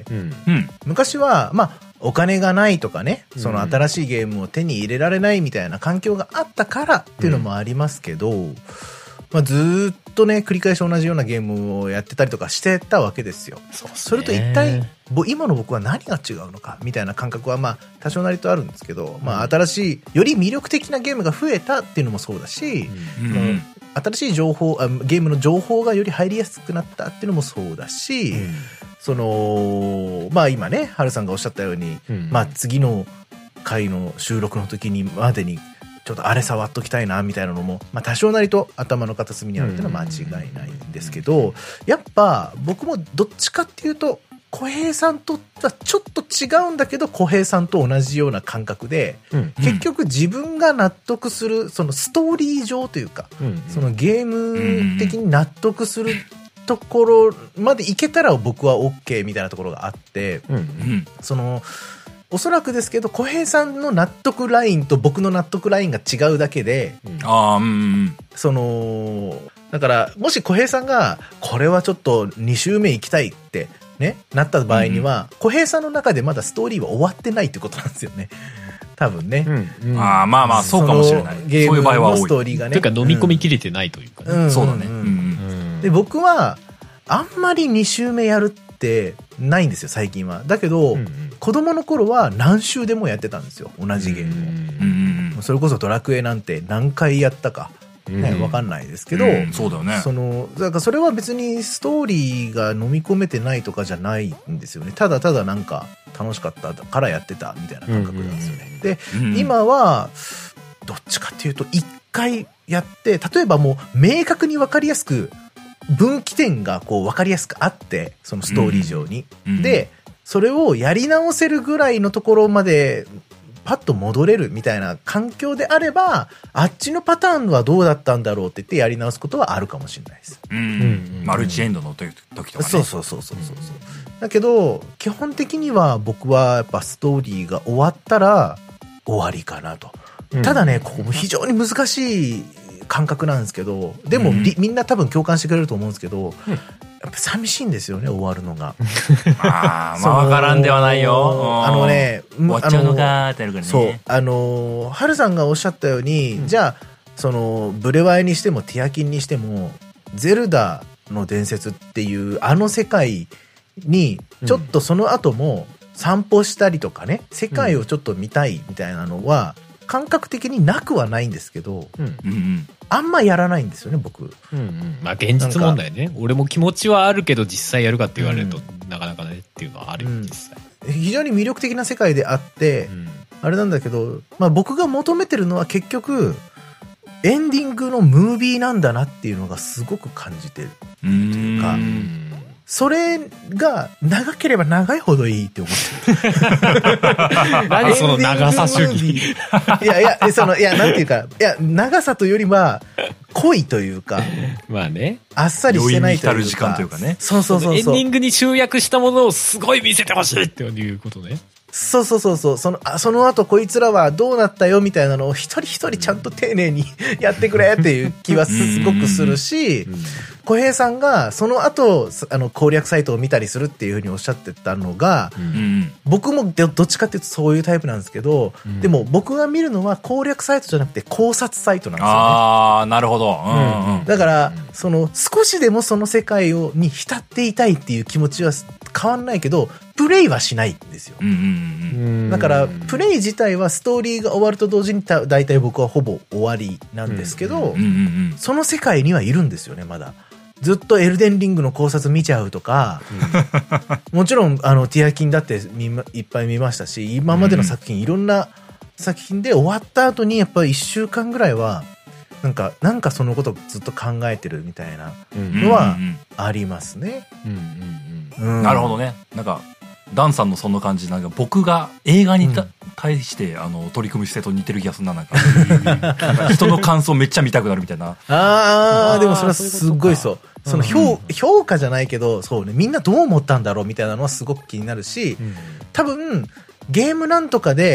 昔はまあお金がないとかね、その新しいゲームを手に入れられないみたいな環境があったからっていうのもありますけど、まあ、ずっとね繰り返し同じようなゲームをやってたりとかしてたわけですよ。それと一体今の僕は何が違うのかみたいな感覚はまあ多少なりとあるんですけど、まあ、新しいより魅力的なゲームが増えたっていうのもそうだし、新しい情報ゲームの情報がより入りやすくなったっていうのもそうだし、そのまあ今ねハルさんがおっしゃったように、まあ次の回の収録の時にまでにちょっとあれ触っときたいなみたいなのも、まあ、多少なりと頭の片隅にあるっていうのは間違いないんですけど、やっぱ僕もどっちかっていうと小平さんとはちょっと違うんだけど小平さんと同じような感覚で、結局自分が納得するそのストーリー上というか、そのゲーム的に納得するところまでいけたら僕は OK みたいなところがあって、そのおそらくですけど小平さんの納得ラインと僕の納得ラインが違うだけで、そのだからもし小平さんがこれはちょっと2周目行きたいってねなった場合には、小平さんの中でまだストーリーは終わってないってことなんですよね多分ね。 まあまあそうかもしれない。 ゲームのストーリーがね。 というか飲み込みきれてないというかね。 そうだね。 で僕はあんまり2周目やるってないんですよ最近は。だけど、子供の頃は何周でもやってたんですよ同じゲームを。それこそドラクエなんて何回やったかね、わかんないですけど、 そうだよね。 だからそれは別にストーリーが飲み込めてないとかじゃないんですよね。ただただなんか楽しかったからやってたみたいな感覚なんですよね。で、今はどっちかっていうと一回やって例えばもう明確にわかりやすく分岐点がこう分かりやすくあってそのストーリー上に、でそれをやり直せるぐらいのところまでパッと戻れるみたいな環境であればあっちのパターンはどうだったんだろうって言ってやり直すことはあるかもしれないです。 マルチエンドの時とかね。 そうだけど基本的には僕はやっぱストーリーが終わったら終わりかなと。ただねここも非常に難しい感覚なんですけど、でも、みんな多分共感してくれると思うんですけど、やっぱ寂しいんですよね終わるのが。 まあ分からんではないよ。終わっちゃうのかってなるからね。 そうハルさんがおっしゃったように、じゃあそのブレワイにしてもティアキンにしてもゼルダの伝説っていうあの世界にちょっとその後も散歩したりとかね世界をちょっと見たいみたいなのは感覚的になくはないんですけど、あんまやらないんですよね僕。 まあ現実問題ね。俺も気持ちはあるけど実際やるかって言われると、なかなかねっていうのはあるよ、実際。 非常に魅力的な世界であって、あれなんだけど、まあ僕が求めてるのは結局エンディングのムービーなんだなっていうのがすごく感じてるというか、それが長ければ長いほどいいって思ってる。 何その長さ主義。 いやなんていうか、長さというよりは濃いというか、 まあね、 あっさりしてないというか、 時間というかね。 そう。 エンディングに集約したものをすごい見せてほしいっていうことね。 そう。その後こいつらはどうなったよみたいなのを一人一人ちゃんと丁寧にやってくれっていう気はすごくするし、小平さんがその後攻略サイトを見たりするっていうふうにおっしゃってたのが、僕もどっちかっていうとそういうタイプなんですけど、でも僕が見るのは攻略サイトじゃなくて考察サイトなんですよね。 ああ、なるほど。 だから少しでもその世界に浸っていたいっていう気持ちは変わんないけどプレイはしないんですよ。だからプレイ自体はストーリーが終わると同時に大体僕はほぼ終わりなんですけど、その世界にはいるんですよねまだ。ずっとエルデンリングの考察見ちゃうとか、もちろんティアキンだっていっぱい見ましたし、今までの作品、いろんな作品で終わった後にやっぱり1週間ぐらいはなんかそのことをずっと考えてるみたいなのはありますね。 なるほどね。なんかダンさんのそんな感じ、なんか僕が映画に対して取り組む姿勢と似てる気がするな。なんか人の感想めっちゃ見たくなるみたいな。 でもそれはすごいそう。その評価じゃないけど、そうね、みんなどう思ったんだろうみたいなのはすごく気になるし、多分ゲームなんとかで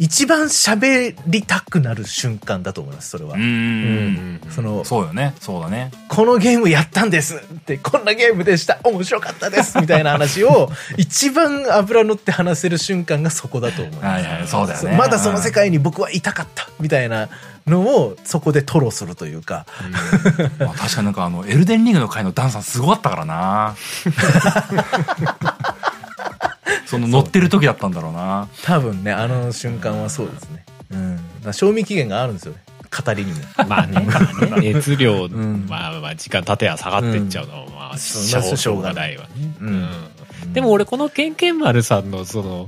一番喋りたくなる瞬間だと思います、それは。 そうよね。そうだね。 このゲームやったんですって、こんなゲームでした、面白かったですみたいな話を一番脂乗って話せる瞬間がそこだと思います。 はいはい、そうだよね。 まだその世界に僕はいたかったみたいなのをそこで吐露するというか、 まあ、確かになんかエルデンリングの回のダンさんすごかったからな。その乗ってる時だったんだろうな。 多分ね、あの瞬間はそうですね。賞味期限があるんですよね、語りにも。 まあね、熱量、まあ時間経ては下がってっちゃうのは、まあしょうがないわね。でも俺このケンケン丸さんのその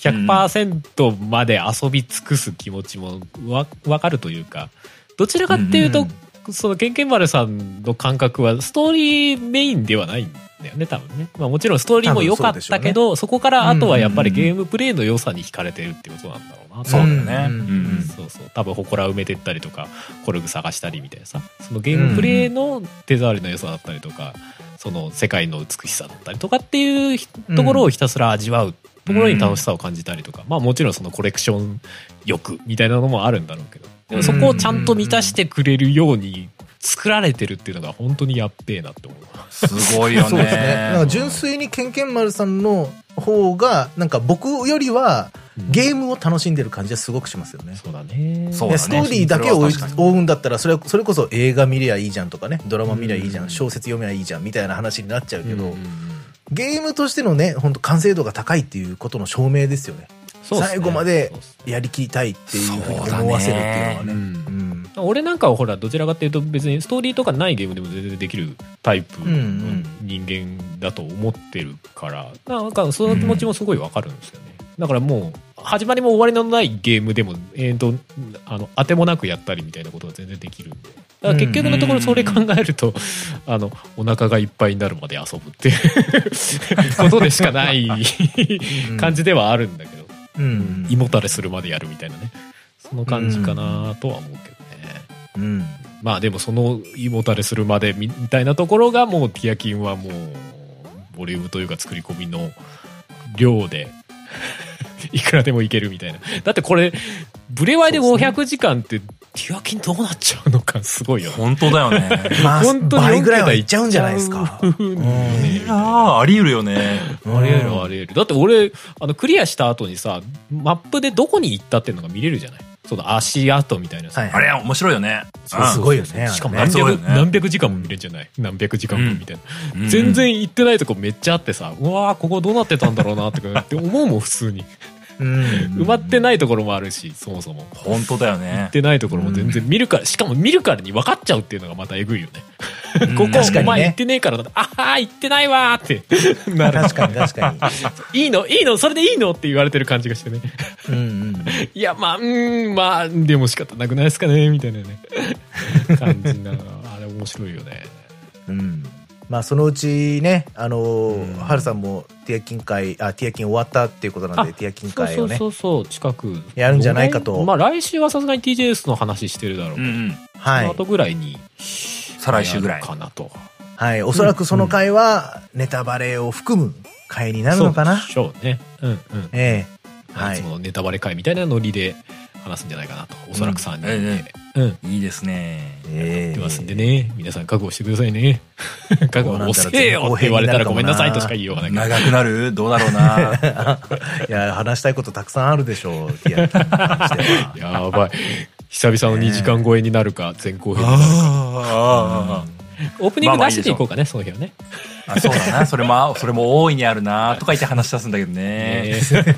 100% まで遊び尽くす気持ちもわかるというか、どちらかっていうと、そのケンケン丸さんの感覚はストーリーメインではないんだよね、多分ね。まあもちろんストーリーも良かったけど、そこからあとはやっぱりゲームプレイの良さに惹かれてるってことなんだろうな。 そうだよね。 そうそう。多分祠埋めてったりとか、コルグ探したりみたいなさ、そのゲームプレイの手触りの良さだったりとか、その世界の美しさだったりとかっていうところをひたすら味わうところに楽しさを感じたりとか、まあもちろんそのコレクション欲みたいなのもあるんだろうけど、でもそこをちゃんと満たしてくれるように作られてるっていうのが本当にやっべえなって思う。 すごいよね。 そうですね。なんか純粋にケンケン丸さんの方がなんか僕よりはゲームを楽しんでる感じはすごくしますよね。 そうだね。 ストーリーだけを追うんだったらそれこそ映画見りゃいいじゃんとかね、ドラマ見りゃいいじゃん、小説読めばいいじゃんみたいな話になっちゃうけど、ゲームとしてのね、本当完成度が高いっていうことの証明ですよね。最後までやりきりたいっていうふうに思わせるっていうのはね。 俺なんかはほらどちらかっていうと別にストーリーとかないゲームでも全然できるタイプの人間だと思ってるから、なんかその気持ちもすごいわかるんですよね。だからもう始まりも終わりのないゲームでも当てもなくやったりみたいなことが全然できるんで、だから結局のところそれ考えるとお腹がいっぱいになるまで遊ぶっていうことでしかない感じではあるんだけど、胃もたれするまでやるみたいなね、その感じかなとは思うけどね。まあでもその胃もたれするまでみたいなところがもうティアキンはもうボリュームというか作り込みの量でいくらでもいけるみたいな。だってこれブレワイで500時間ってティアキンどうなっちゃうのかすごいよね。 本当だよね。 まあ本当に倍ぐらいはいっちゃうんじゃないですか。 あり得るよね。 あり得るあり得る。だって俺クリアした後にさ、マップでどこに行ったっていうのが見れるじゃない。その足跡みたいなさ、 あれ面白いよね。 すごいよね。 しかも何百時間も見れるじゃない。何百時間もみたいな。全然行ってないとこめっちゃあってさ、うわーここどうなってたんだろうなって思うもん普通に。埋まってないところもあるし、そもそも本当だよね。 行ってないところも全然見るから、しかも見るからに分かっちゃうっていうのがまたえぐいよね。ここお前行ってねえからだ、ああ行ってないわーってなる。 確かに確かにいいのそれでいいのって言われてる感じがしてね。いやまあでも仕方なくないですかねみたいなね感じな。あれ面白いよね。 まあそのうちね、ハルさんもティアキン終わったっていうことなんで、ティアキン会をね、 そう近くやるんじゃないかと。 まあ来週はさすがに TJS の話してるだろうけど、その後ぐらいに再来週ぐらいかなと。 はい、おそらくその回はネタバレを含む回になるのかな。 そうね。いつものネタバレ回みたいなノリで話すんじゃないかなと、おそらく3人で。 いいですね。 やってますんでね、皆さん覚悟してくださいね。覚悟押せよって言われたらごめんなさいとしか言いようがない。 長くなる？どうだろうな。 いや、話したいことたくさんあるでしょう。ティアキンにしては。 やばい。久々の2時間超えになるか、前後編になるか。オープニング出していこうかね、その日はね。 そうだな、それも大いにあるなとか言って話し出すんだけどね。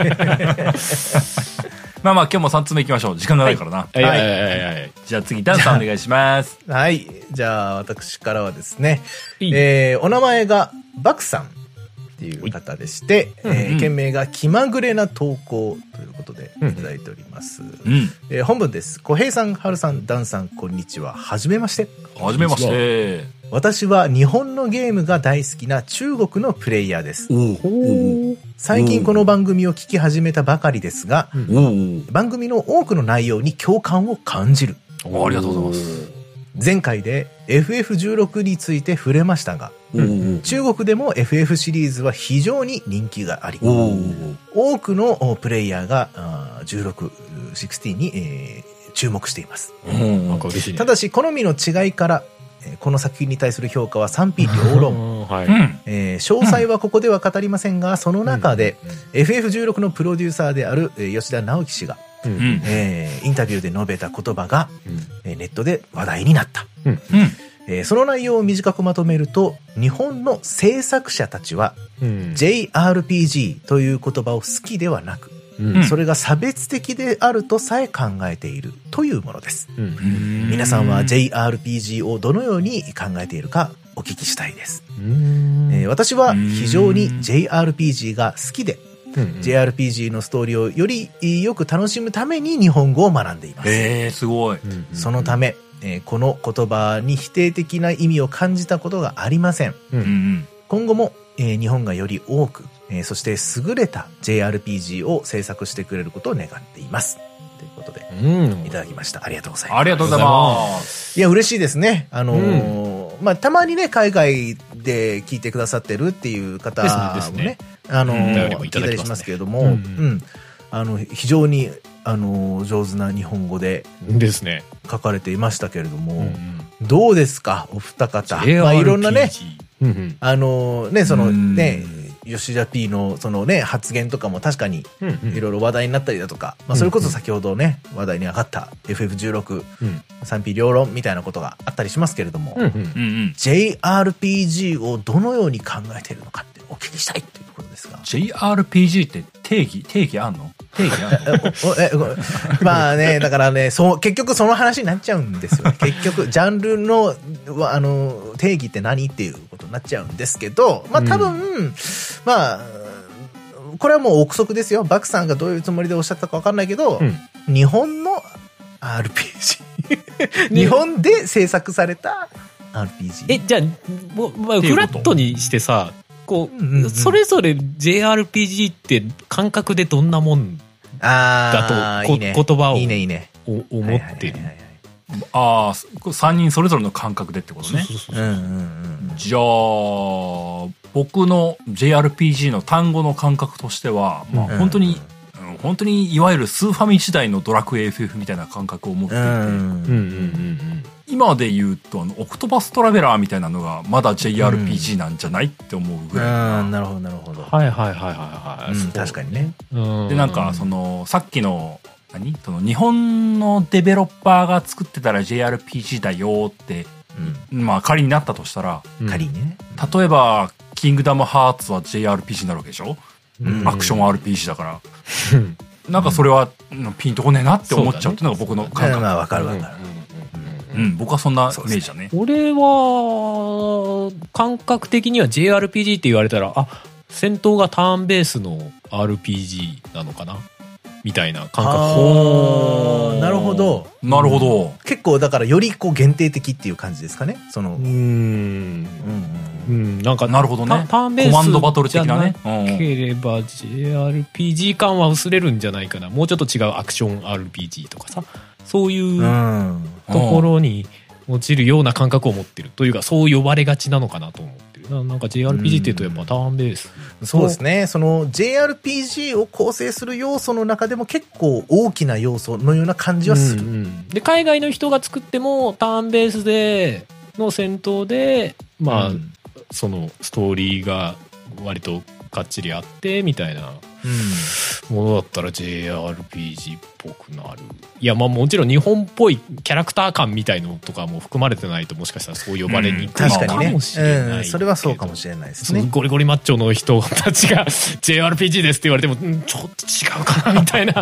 まあ今日も3つ目いきましょう。時間がないからな。じゃあ次ダンさんお願いします。 はい、じゃあ私からはですね、お名前がバクさんっていう方でして、件名が気まぐれな投稿ということでいただいております。本文です。小平さん、春さん、ダンさん、こんにちは。はじめまして。 はじめまして。 私は日本のゲームが大好きな中国のプレイヤーです。最近この番組を聞き始めたばかりですが、番組の多くの内容に共感を感じる。 ありがとうございます。 前回で FF16 について触れましたが、中国でも FF シリーズは非常に人気があり、多くのプレイヤーが16 16に、注目しています。 なんか嬉しいね。 ただし好みの違いからこの作品に対する評価は賛否両論、 はい。 詳細はここでは語りませんが、その中で FF16 のプロデューサーである吉田直樹氏が、インタビューで述べた言葉が、ネットで話題になった、その内容を短くまとめると、日本の制作者たちは JRPG という言葉を好きではなく、それが差別的であるとさえ考えているというものです。皆さんは JRPG をどのように考えているかお聞きしたいです。私は非常に JRPG が好きで、JRPG のストーリーをよりよく楽しむために日本語を学んでいます。 すごい。 そのため、この言葉に否定的な意味を感じたことがありません。今後も、日本がより多く、そして優れた JRPG を制作してくれることを願っています。ということで、いただきました。ありがとうございます。 ありがとうございます。 いや、嬉しいですね。まあ、たまにね、海外で聞いてくださってるっていう方もね、聞いたりしますけれども、非常に、上手な日本語でですね。 書かれていましたけれども、どうですか、お二方。まあ、いろんなね、そのね、吉田 P のそのね、発言とかも確かにいろいろ話題になったりだとか、まあ、それこそ先ほどね、話題に上がった FF16、賛否両論みたいなことがあったりしますけれども、JRPG をどのように考えているのかってお聞きしたいということですが。 JRPG って定義あんの？定義あんの？ まあね、だからね、結局その話になっちゃうんですよ。結局、ジャンルの、定義って何っていうことになっちゃうんですけど、まあ多分、まあ、これはもう憶測ですよ。バクさんがどういうつもりでおっしゃったかわかんないけど、日本の RPG。日本で制作された RPG。 じゃあ、まあ、フラットにしてさ、こう、それぞれ JRPG って感覚でどんなもんだと、言葉を思ってる。 ああ、3人それぞれの感覚でってことね。じゃあ、僕の JRPG の単語の感覚としては、まあ、本当にいわゆるスーファミ時代のドラクエ FF みたいな感覚を持っていて、今で言うとオクトパストラベラーみたいなのがまだ JRPG なんじゃないって思うぐらい。 なるほどなるほど。 はいはいはいはい。 確かにね。 で、なんかさっきの日本のデベロッパーが作ってたら JRPG だよって、まあ仮になったとしたら、 仮にね、 例えばキングダムハーツは JRPG になるわけでしょ。アクション RPG だからなんかそれはピンとこねえなって思っちゃうっていうのが僕の感覚。 わかるわかる。 僕はそんなイメージだね。 俺は感覚的には JRPG って言われたら、あ、戦闘がターンベースの RPG なのかなみたいな感覚。 なるほど。 なるほど。 結構だからよりこう限定的っていう感じですかね。 なんかなるほどね。 ターンベースコマンドバトル的なね。 ければ JRPG 感は薄れるんじゃないかな。もうちょっと違うアクション RPG とかさ、そういうところに落ちるような感覚を持ってるというか、そう呼ばれがちなのかなと思ってる。なんか JRPG っていうとやっぱターンベース。 そうですね。その JRPG を構成する要素の中でも結構大きな要素のような感じはする。 で、海外の人が作ってもターンベースでの戦闘で、まあ、そのストーリーが割とがっちりあってみたいなものだったら JRPG っぽくなる。いや、まあもちろん日本っぽいキャラクター感みたいのとかも含まれてないと、もしかしたらそう呼ばれにくいのかもしれない。 それはそうかもしれないですね。 ゴリゴリマッチョの人たちが JRPG ですって言われても、ちょっと違うかなみたいな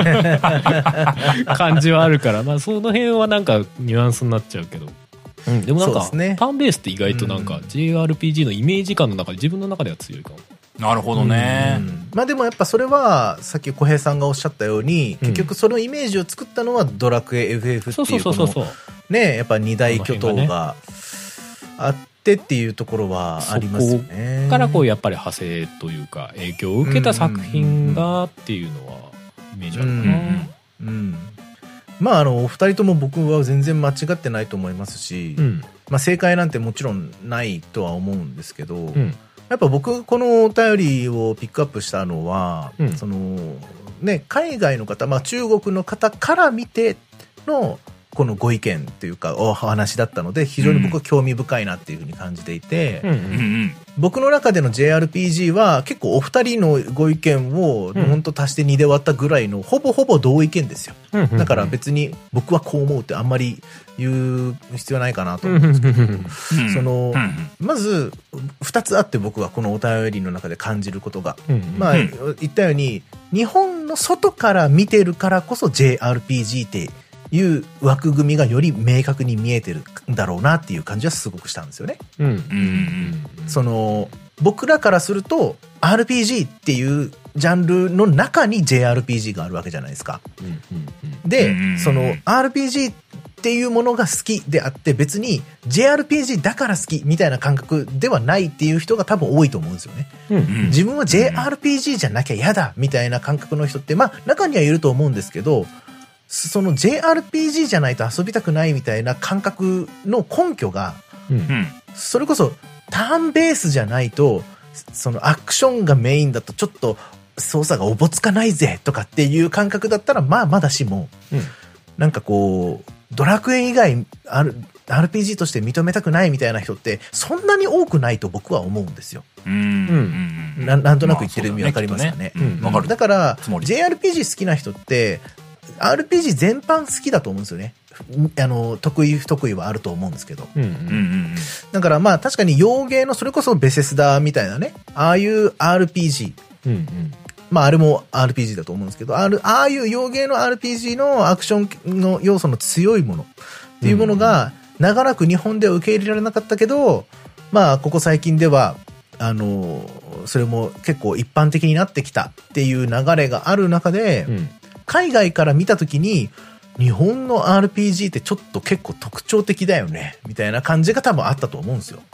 感じはあるから、まあその辺はなんかニュアンスになっちゃうけど。でもなんか、ターンベースって意外となんか JRPG のイメージ感の中で自分の中では強いかも。 なるほどね。 まあでもやっぱそれはさっき小平さんがおっしゃったように、結局そのイメージを作ったのはドラクエ FF っていうこのね、やっぱ二大巨頭があってっていうところはありますよね。 そこからこうやっぱり派生というか影響を受けた作品がっていうのはイメージあるかな。 まあお二人とも僕は全然間違ってないと思いますし、まあ正解なんてもちろんないとは思うんですけど、やっぱ僕このお便りをピックアップしたのは、そのね、海外の方、中国の方から見てのこのご意見というかお話だったので、非常に僕は興味深いなっていうふうに感じていて、僕の中での JRPG は結構お二人のご意見を本当足して2で割ったぐらいのほぼほぼ同意見ですよ。だから別に僕はこう思うってあんまり言う必要ないかなと思うんですけど、まず2つあって、僕はこのお便りの中で感じることが、言ったように日本の外から見てるからこそ JRPG っていう枠組みがより明確に見えてるんだろうなっていう感じはすごくしたんですよね。僕らからすると RPG っていうジャンルの中に JRPG があるわけじゃないですか。で、その RPG っていうものが好きであって、別に JRPG だから好きみたいな感覚ではないっていう人が多分多いと思うんですよね。自分は JRPG じゃなきゃ嫌だみたいな感覚の人って中にはいると思うんですけど、その JRPG じゃないと遊びたくないみたいな感覚の根拠が、それこそターンベースじゃないと、そのアクションがメインだとちょっと操作がおぼつかないぜとかっていう感覚だったらまだしも、なんかこうドラクエ以外RPG として認めたくないみたいな人ってそんなに多くないと僕は思うんですよ。なんとなく言ってる意味わかりますかね。だから JRPG 好きな人ってRPG 全般好きだと思うんですよね。得意不得意はあると思うんですけど、だから確かに洋芸のそれこそベセスダみたいなね、ああいう RPG、あれも RPG だと思うんですけど、ああいう洋芸の RPG のアクションの要素の強いものっていうものが長らく日本では受け入れられなかったけど、ここ最近ではそれも結構一般的になってきたっていう流れがある中で、海外から見たときに日本の RPG ってちょっと結構特徴的だよねみたいな感じが多分あったと思うんですよ。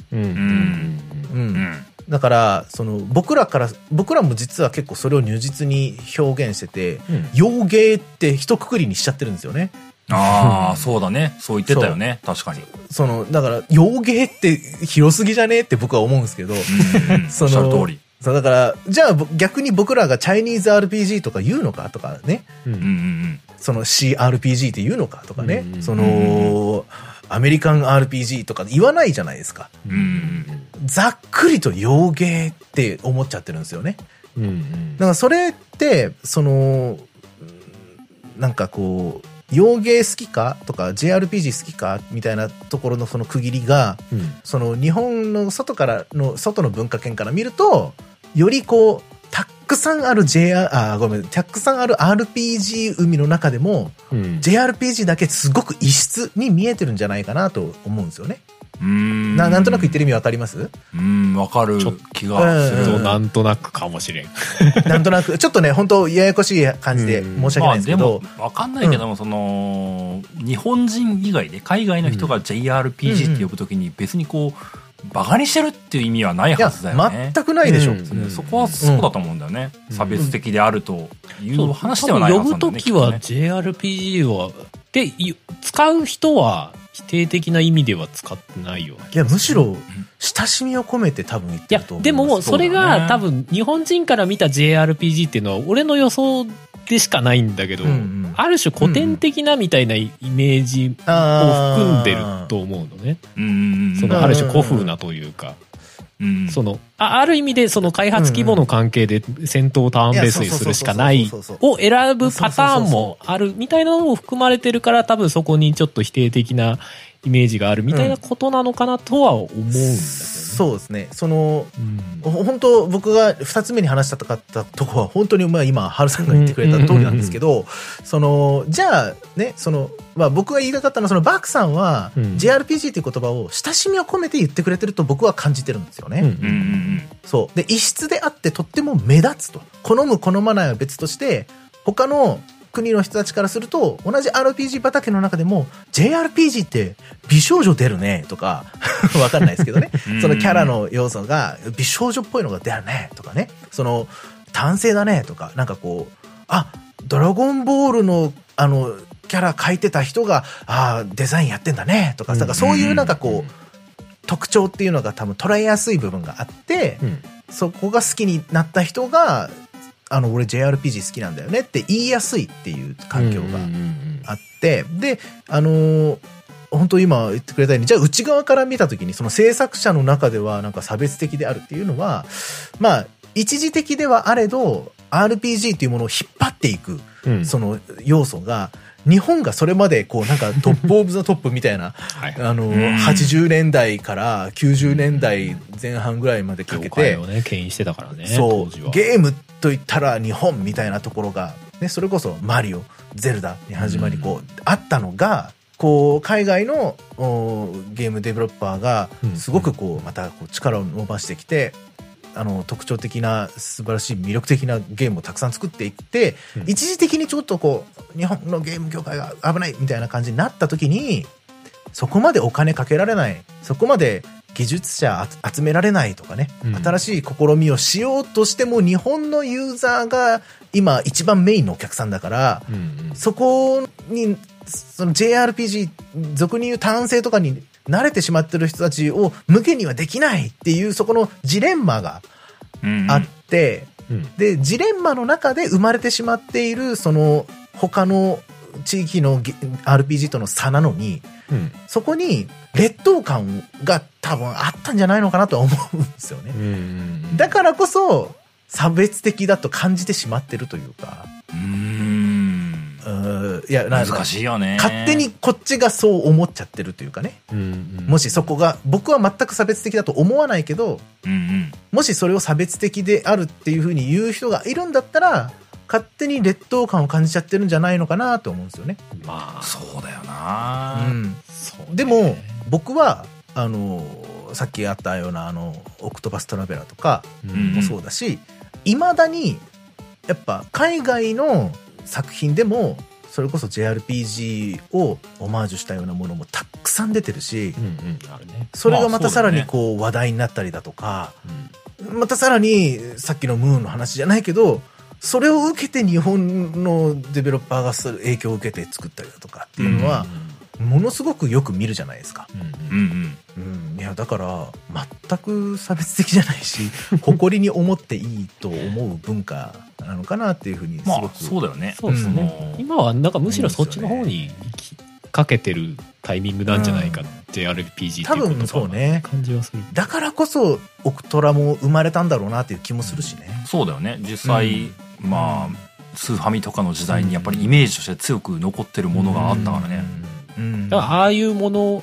だから僕らも実は結構それを如実に表現してて、洋芸って一括りにしちゃってるんですよね。 そうだね。そう言ってたよね。確かに。 だから洋芸って広すぎじゃねって僕は思うんですけど、 その通り。 だからじゃあ逆に僕らがチャイニーズ RPG とか言うのかとかね、その CRPG って言うのかとかね、アメリカン RPG とか言わないじゃないですか。ざっくりと洋芸って思っちゃってるんですよね。だからそれってなんかこう洋芸好きかとか JRPG 好きかみたいなところのその区切りが、その日本の外の文化圏から見るとよりこうたくさんあるたくさんある RPG 海の中でも、JRPG だけすごく異質に見えてるんじゃないかなと思うんですよね。なんとなく言ってる意味わかります？ わかる気がする。 なんとなくかもしれん。 なんとなくちょっとね、本当ややこしい感じで申し訳ないんですけど、 でもわかんないけども、日本人以外で海外の人が JRPG って呼ぶときに別にこうバカにしてるっていう意味はないはずだよね。 全くないでしょ。 そこはそうだと思うんだよね。差別的であるという話ではないはずなんだよね。 呼ぶときは JRPG はで使う人は否定的な意味では使ってないような気がする。 いやむしろ親しみを込めて多分言ってると思う。 でもそれが多分日本人から見た JRPG っていうのは俺の予想でしかないんだけど、ある種古典的なみたいなイメージを含んでると思うのね。そのある種古風なというか、ある意味でその開発規模の関係で戦闘をターンベースにするしかないを選ぶパターンもあるみたいなのも含まれてるから、多分そこにちょっと否定的なイメージがあるみたいなことなのかなとは思うんだけどね。 そうですね。本当僕が2つ目に話したかったとこは本当に今ハルさんが言ってくれた通りなんですけど、じゃあね、僕が言いたかったのはバクさんは JRPG っていう言葉を親しみを込めて言ってくれてると僕は感じてるんですよね。そうで異質であってとっても目立つと、好む好まないは別として他の国の人たちからすると同じ RPG 畑の中でも JRPG って美少女出るねとかわかんないですけどねそのキャラの要素が美少女っぽいのが出るねとかね、単性だねとか、なんかこうドラゴンボールのキャラ描いてた人がデザインやってんだねとか、そういうなんかこう特徴っていうのが多分捉えやすい部分があって、そこが好きになった人が俺 JRPG 好きなんだよねって言いやすいっていう環境があって、で、本当今言ってくれたように、じゃあ内側から見たときに、その制作者の中ではなんか差別的であるっていうのは、まあ、一時的ではあれど、RPG っていうものを引っ張っていく、その要素が、日本がそれまでこうなんかトップオブザトップみたいな、80年代から90年代前半ぐらいまでかけて、 業界をね、牽引してたからね。 そう、ゲームといったら日本みたいなところが、ね、それこそマリオ、ゼルダに始まりこう、あったのが、こう海外のゲームデベロッパーがすごくこうまたこう力を伸ばしてきて、特徴的な素晴らしい魅力的なゲームをたくさん作っていって、一時的にちょっとこう日本のゲーム業界が危ないみたいな感じになった時に、そこまでお金かけられない、そこまで技術者集められないとかね、新しい試みをしようとしても日本のユーザーが今一番メインのお客さんだから、そこにその JRPG 俗に言う単性とかに慣れてしまってる人たちを向けにはできないっていう、そこのジレンマがあって、でジレンマの中で生まれてしまっているその他の地域の RPG との差なのに、そこに劣等感が多分あったんじゃないのかなとは思うんですよね。だからこそ差別的だと感じてしまってるというか、いや、 難しいよね。 勝手にこっちがそう思っちゃってるというかね。もしそこが、僕は全く差別的だと思わないけど、もしそれを差別的であるっていうふうに言う人がいるんだったら、勝手に劣等感を感じちゃってるんじゃないのかなと思うんですよね。 まあ、そうだよな。 でも、僕は、さっきあったような、オクトパストラベラーとかもそうだし、未だに、やっぱ海外の作品でもそれこそ JRPG をオマージュしたようなものもたくさん出てるし、それがまたさらにこう話題になったりだとか、またさらにさっきのムーンの話じゃないけど、それを受けて日本のデベロッパーがそれ影響を受けて作ったりだとかっていうのはものすごくよく見るじゃないですか。いやだから全く差別的じゃないし誇りに思っていいと思う文化なのかなっていうふうにすごく、 そうだよね。 そうですね。今はなんかむしろそっちの方にかけてるタイミングなんじゃないか、JRPG っていう多分そうね、 感じはする。 だからこそオクトラも生まれたんだろうなっていう気もするしね。 そうだよね。実際、まあスーファミとかの時代にやっぱりイメージとして強く残ってるものがあったからね。 だからああいうもの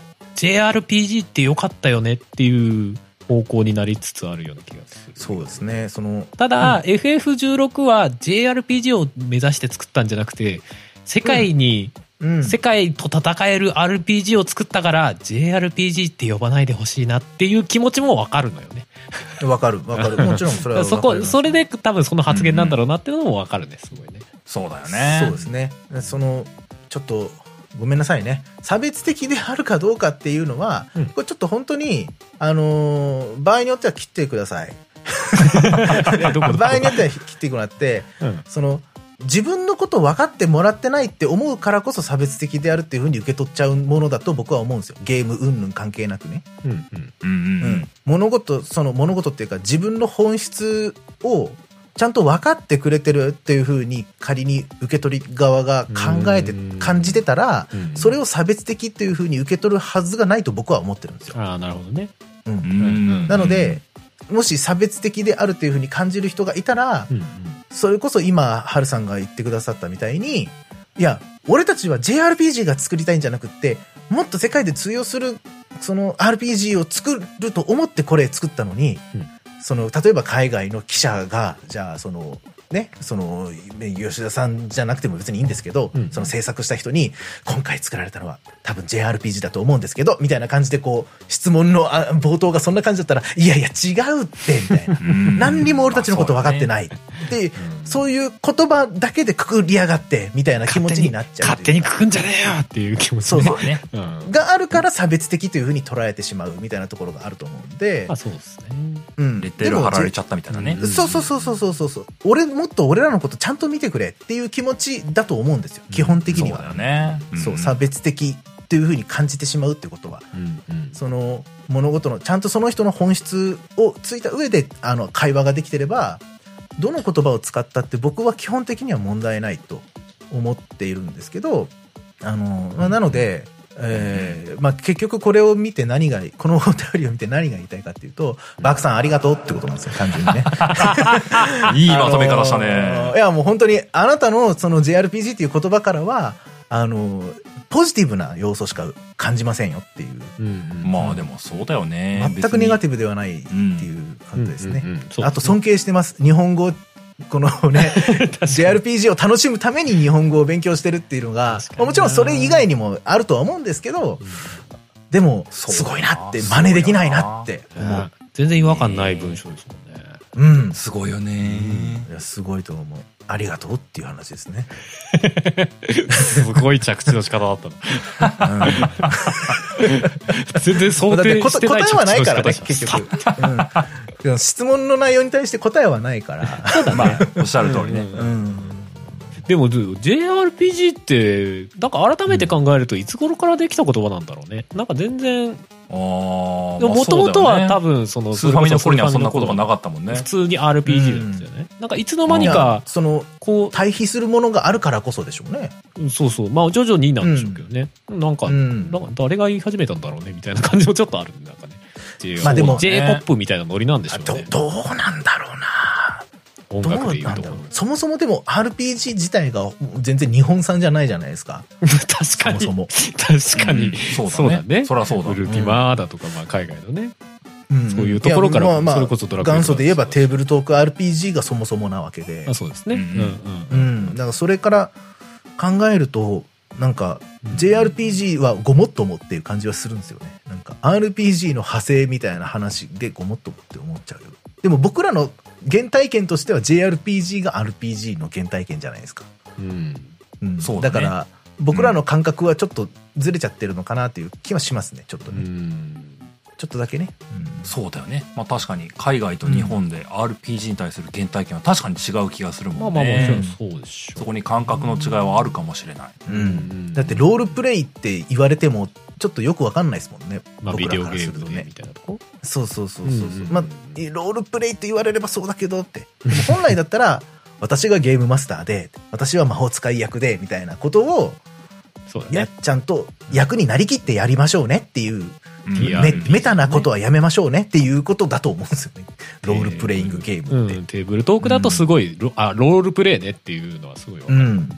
JRPG って良かったよねっていう方向になりつつあるような気がする。 そうですね。 ただ、FF16 は JRPG を目指して作ったんじゃなくて、世界と戦える RPG を作ったから JRPG って呼ばないでほしいなっていう気持ちも分かるのよね。 分かるもちろんそれは分かる。 それで多分その発言なんだろうなっていうのも分かるね。すごいね。 そうだよね。 そうですね。ちょっとごめんなさいね。差別的であるかどうかっていうのは、これちょっと本当に場合によっては切ってください。場合によっては切ってもらって、自分のことを分かってもらってないって思うからこそ差別的であるっていう風に受け取っちゃうものだと僕は思うんですよ。ゲーム云々関係なくね。物事っていうか自分の本質をちゃんと分かってくれてるっていう風に仮に受け取り側が考えて感じてたら、それを差別的っていう風に受け取るはずがないと僕は思ってるんですよ。 ああ、なるほどね。 なので、もし差別的であるっていう風に感じる人がいたら、それこそ今ハルさんが言ってくださったみたいに、いや俺たちは JRPG が作りたいんじゃなくって、もっと世界で通用するその RPG を作ると思ってこれ作ったのに、例えば海外の記者がじゃあ吉田さんじゃなくても別にいいんですけど、その制作した人に今回作られたのは多分 JRPG だと思うんですけどみたいな感じでこう質問の冒頭がそんな感じだったら、いやいや違うってみたいな何にも俺たちのこと分かってないで、そういう言葉だけでくくりやがってみたいな気持ちになっちゃう。 勝手にくくんじゃねえよっていう気持ちね。があるから差別的というふうに捉えてしまうみたいなところがあると思うんで。 そうですね。 レッテル貼られちゃったみたいなね。 そう。もっと俺らのことちゃんと見てくれっていう気持ちだと思うんですよ。基本的には。 そうだよね。 差別的っていうふうに感じてしまうってことは、その物事のちゃんとその人の本質をついた上で会話ができてれば、 どの言葉を使ったって僕は基本的には問題ないと思っているんですけど、なので、結局これを見てこのお便りを見て何が言いたいかっていうと、バクさんありがとうってことなんですよ、単純にね。 いいまとめ方したね。 いや、もう本当にあなたのその JRPG っていう言葉からは、ポジティブな要素しか感じませんよっていう。 まあでもそうだよね。 全くネガティブではないっていう感じですね。あと尊敬してます。日本語、このね、JRPG を楽しむために日本語を勉強してるっていうのが、もちろんそれ以外にもあるとは思うんですけど、でも、すごいなって、真似できないなって思う。 全然違和感ない文章ですもんね。 うん。 すごいよね。 いや、すごいと思う。ありがとうっていう話ですね。 すごい着地の仕方だったの。全然想定してない着地の仕方。答えはないからね、結局。 質問の内容に対して答えはないから。 まあ、おっしゃる通りね。 でも JRPG ってなんか改めて考えるといつ頃からできた言葉なんだろうね。なんか全然もともとは多分そのスーファミの頃にはそんな言葉なかったもんね。 普通に RPG なんですよね。なんかいつの間にかそのこう対比するものがあるからこそでしょうね。 そうそう、まあ徐々になんでしょうけどね。なんか誰が言い始めたんだろうねみたいな感じもちょっとあるんだかね。まあでも J-POP みたいなノリなんでしょうね。 どうなんだろうな。 音楽で言うとそもそもでも RPG 自体が全然日本産じゃないじゃないですか。 確かにそも確かに、そうだね。 そりゃそうだ。 ウルティマだとか、まあ海外のね、そういうところからそれこそドラクエ元祖で言えばテーブルトーク RPG がそもそもなわけで。 そうですね。 だからそれから考えるとなんか JRPG はごもっともっていう感じはするんですよね。なんか RPG の派生みたいな話でごもっともって思っちゃうよ。でも僕らの原体験としては JRPG が RPG の原体験じゃないですか。そうだから僕らの感覚はちょっとずれちゃってるのかなっていう気はしますね、ちょっとね。ちょっとだけね。 そうだよね。まあ確かに海外と日本で RPG に対する原体験は確かに違う気がするもんね。 まあもちろんそうでしょう。 そこに感覚の違いはあるかもしれない。 だってロールプレイって言われてもちょっとよくわかんないですもんね。 まあビデオゲームでみたいなとこ。 そう。まあロールプレイって言われればそうだけどって。でも本来だったら私がゲームマスターで、私は魔法使い役でみたいなことをちゃんと役になりきってやりましょうねっていう。メタなことはやめましょうねっていうことだと思うんですよね。ロールプレイングゲームって。 テーブルトークだとすごい、ロールプレイねっていうのはすごいわかる。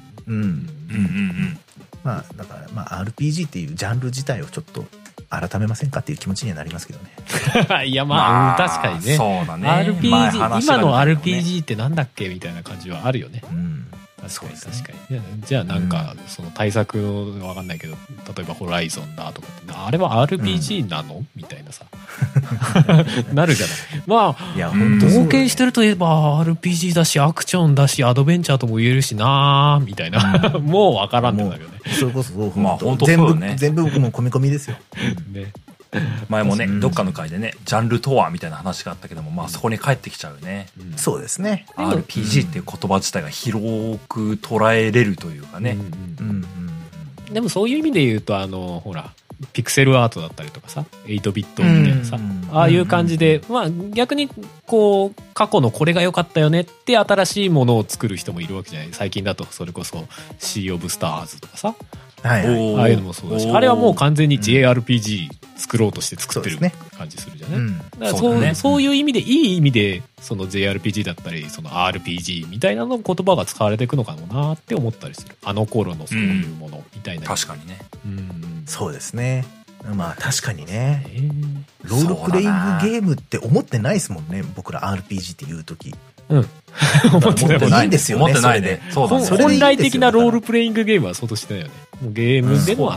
まあだからまあ RPG っていうジャンル自体をちょっと改めませんかっていう気持ちにはなりますけどね。いやまあ確かにね。 そうだね。 RPG 今の RPG ってなんだっけみたいな感じはあるよね。確かに。じゃあなんかその対策のわかんないけど、例えばホライゾンだとかってあれは RPG なのみたいなさなるじゃない。まあ冒険してるといえば RPG だしアクションだしアドベンチャーとも言えるしなみたいなもうわからんんだけどね。 それこそまあ本当そうよね。 全部もう込み込みですよ。 前もね、どっかの回でね、ジャンルとはみたいな話があったけども、まあそこに帰ってきちゃうよね。 そうですね。 RPG っていう言葉自体が広く捉えれるというかね。 でもそういう意味で言うとほらピクセルアートだったりとかさ、8ビットみたいなさ、ああいう感じで、まあ逆にこう過去のこれが良かったよねって新しいものを作る人もいるわけじゃない。最近だとそれこそシー・オブ・スターズとかさ、ああいうのもそうだし、あれはもう完全に JRPG 作ろうとして作ってる感じするじゃない。だからそういう意味でいい意味でその JRPG だったりその RPG みたいなの言葉が使われていくのかもなって思ったりする。あの頃のそういうものみたいな。 確かにね。 そうですね。まあ確かにね。ロールプレイングゲームって思ってないですもんね。僕ら RPG って言うとき。思ってないんですよね。 思ってないね。 そうだね。本来的なロールプレイングゲームはそうとしてないよね。ゲームでの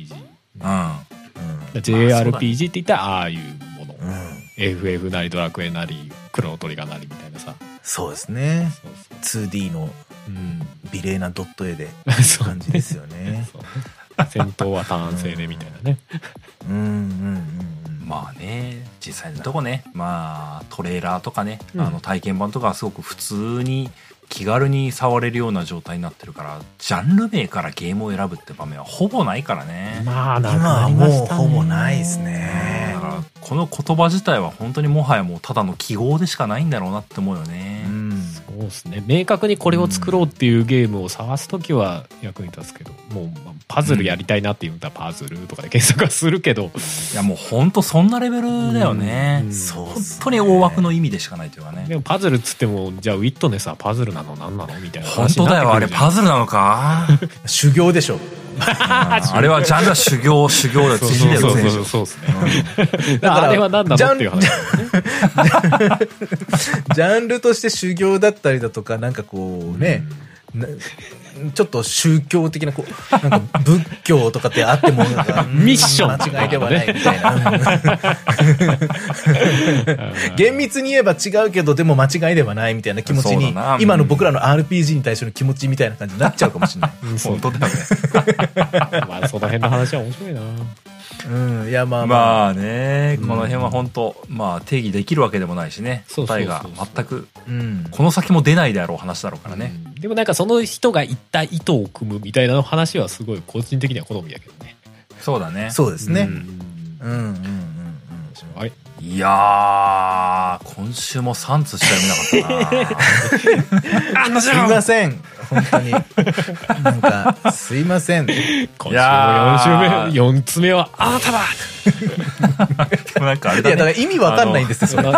RPG。JRPG って言ったらああいうもの。FF なりドラクエなりクロノトリガーなりみたいなさ。 そうですね。2D の美麗なドット絵で感じですよね。 戦闘はターン制でみたいなね。 まあね、実際のとこね、まあトレーラーとかね、体験版とかはすごく普通に気軽に触れるような状態になってるから、ジャンル名からゲームを選ぶって場面はほぼないからね。 まあ今はもうほぼないですね。 だからこの言葉自体は本当にもはやもうただの記号でしかないんだろうなって思うよね。 そうですね。明確にこれを作ろうっていうゲームを探すときは役に立つけど、もうパズルやりたいなって言うんだったらパズルとかで検索はするけど、 いやもう本当そんなレベルだよね。本当に大枠の意味でしかないというかね。 でもパズルっつっても、じゃあウィットネスはパズルなの何なのみたいな本話になってくるじゃん。 当だよ、あれパズルなのか修行でしょ。 あれはジャンルは修行だよ、辻だよ、 そうですね。だからあれは何なのっていう話だよね。 ジャンルとして修行だったりだとか、なんかこうね、ちょっと宗教的なこうなんか仏教とかってあってもミッション間違いではないみたいな厳密に言えば違うけどでも間違いではないみたいな気持ちに、今の僕らの RPG に対する気持ちみたいな感じになっちゃうかもしれない。 本当だよね。 まあその辺の話は面白いな。 いやまあね、この辺は本当まあ定義できるわけでもないしね、答えが全くこの先も出ないであろう話だろうからね。 でもなんかその人が言った意図を組むみたいな話はすごい個人的には好みだけどね。 そうだね。 そうですね。 いやー、今週も3通しか読めなかったな。 すいません。本当に。なんか、すいません。 今週も4つ目はあなただでもなんかあれだね。 いや、だから意味わかんないんですよ、それ。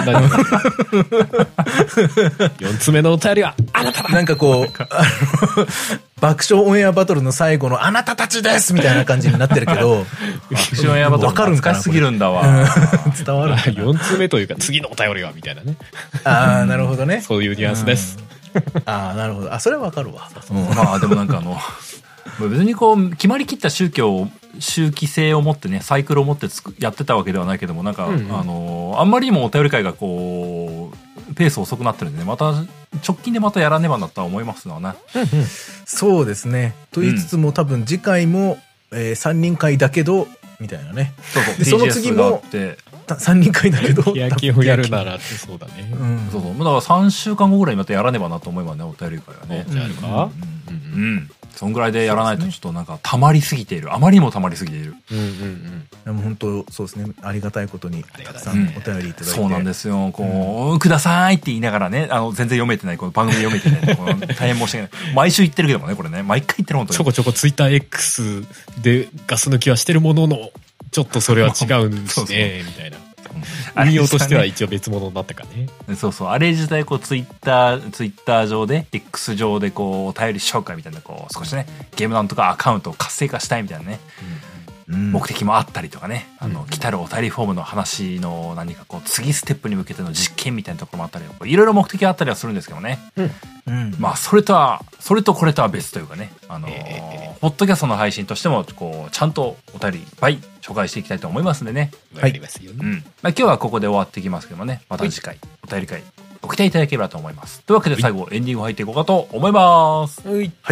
4つ目のお便りはあなただ。 なんかこう、爆笑オンエアバトルの最後のあなたたちですみたいな感じになってるけど、 爆笑オンエアバトルわかるんかな、 すぎるんだわ。 伝わる。 4つ目というか次のお便りはみたいなね。 ああ、なるほどね。 そういうニュアンスです。 ああ、なるほど。あ、それはわかるわ。 まあでもなんか別にこう決まりきった周期性を持ってね、サイクルを持ってやってたわけではないけども、なんか、あんまりにもお便り会がこうペース遅くなってるんでね、また直近でまたやらねばなとは思いますのね。 そうですね。と言いつつも、多分次回も、3人会だけどみたいなね。 でその次も 3人会だけど野球をやるならってそうだね。 そうだから3週間後ぐらいにまたやらねばなと思えばね、お便り会はね。 じゃあるか。 そんぐらいでやらないとちょっとなんか溜まりすぎている、あまりにも溜まりすぎている。 でも本当そうですね、ありがたいことにたくさんお便りいただいて、 そうなんですよ。こう、くださいって言いながらね、全然読めてない、この番組読めてないこの大変申し訳ない。毎週言ってるけどもね、これね、毎回言ってる本当に。 ちょこちょこツイッター X でガス抜きはしてるものの、ちょっとそれは違うんですねみたいな。運用としては一応別物になったかね。 そうそう、あれ自体こうツイッター上で X 上でこうお便り紹介みたいな、こう少しねゲームなんとかアカウントを活性化したいみたいなね、目的もあったりとかね、来たるお便りフォームの話の何かこう次ステップに向けての実験みたいなところもあったり、いろいろ目的があったりはするんですけどね。まあそれとこれとは別というかね、ポッドキャストの配信としてもこうちゃんとお便りいっぱい紹介していきたいと思いますんでね。 はい。まあ今日はここで終わっていきますけどもね、また次回お便り会ご期待いただければと思います。というわけで最後エンディング入っていこうかと思います。 はい。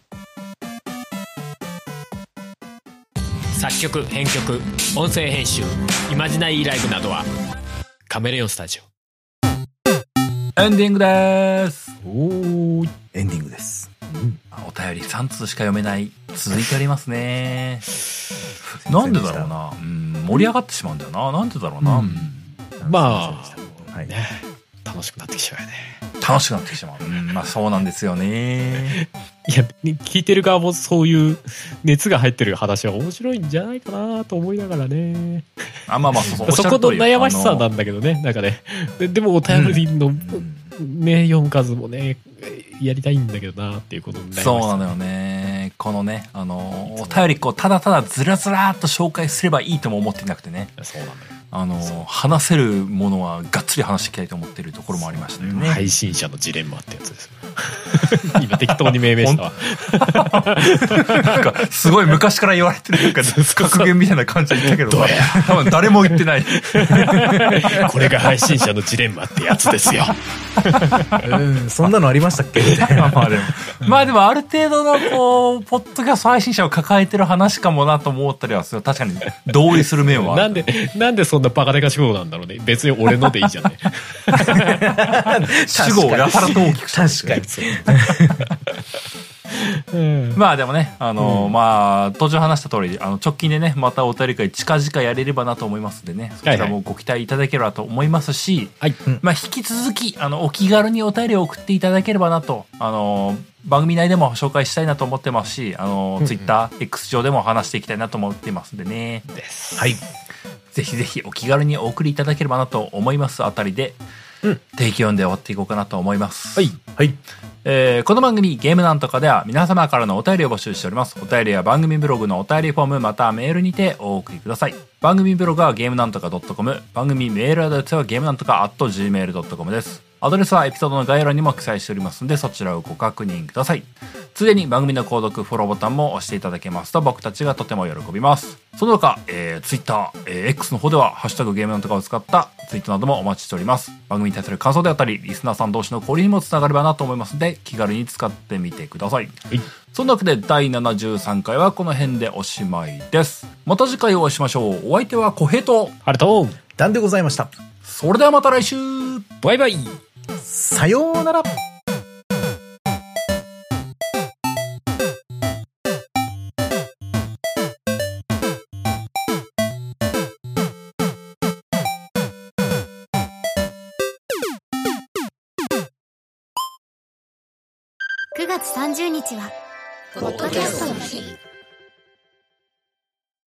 作曲編曲音声編集イマジナリーライブなどはカメレオンスタジオ。 エンディングです。 エンディングです。 お便り3通しか読めない続いておりますね。なんでだろうな、盛り上がってしまうんだよな。なんでだろうな。 まあ、ね、楽しくなってきちゃうよね。 楽しくなってきてしまう。まあそうなんですよね。 いや、聞いてる側もそういう熱が入ってる話は面白いんじゃないかなと思いながらね。 まあそこの悩ましさなんだけどね、なんかね。でもお便りのね、読む数もね、やりたいんだけどなっていうことになりました。 そうなのよね。このね、お便りこうただただずらずらっと紹介すればいいとも思っていなくてね。 そうなんだよ。 話せるものはがっつり話していきたいと思っているところもありましたよね。 配信者のジレンマってやつです。今適当に命名したわ。 なんかすごい昔から言われてるなんか格言みたいな感じで言ったけど、多分誰も言ってない。 これが配信者のジレンマってやつですよ。 そんなのありましたっけ？ まあでもある程度のこうポッドキャスト配信者を抱えてる話かもなと思ったりはする。確かに同意する面はある。 なんでそんなバカデカ主語なんだろうね。別に俺のでいいじゃんね。 主語をやたらと大きく確かにそう。 まあでもね、まあ、途中話した通り、直近でね、またお便り会近々やれればなと思いますんでね、そちらもご期待いただければと思いますし、はい、まあ、引き続き、お気軽にお便りを送っていただければなと、番組内でも紹介したいなと思ってますし、Twitter、X 上でも話していきたいなと思っていますんでね。です。はい。ぜひぜひお気軽にお送りいただければなと思いますあたりで、定期音で終わっていこうかなと思います。はい。はい。この番組ゲームなんとかでは皆様からのお便りを募集しております。お便りは番組ブログのお便りフォームまたはメールにてお送りください。番組ブログはゲームなんとか .com、 番組メールアドレスはゲームなんとか @gmail.com です。アドレスはエピソードの概要欄にも記載しておりますので、そちらをご確認ください。ついでに番組の購読、フォローボタンも押していただけますと僕たちがとても喜びます。その他、Twitter、X の方ではハッシュタグゲームなんとかを使ったツイートなどもお待ちしております。番組に対する感想であったり、リスナーさん同士の交流にもつながればなと思いますので、気軽に使ってみてください。はい、そんなわけで第73回はこの辺でおしまいです。また次回お会いしましょう。お相手は小平と、 ハルト、 ダンでございました。 それではまた来週。 バイバイ。 さようなら。 9月30日はポッドキャストの日。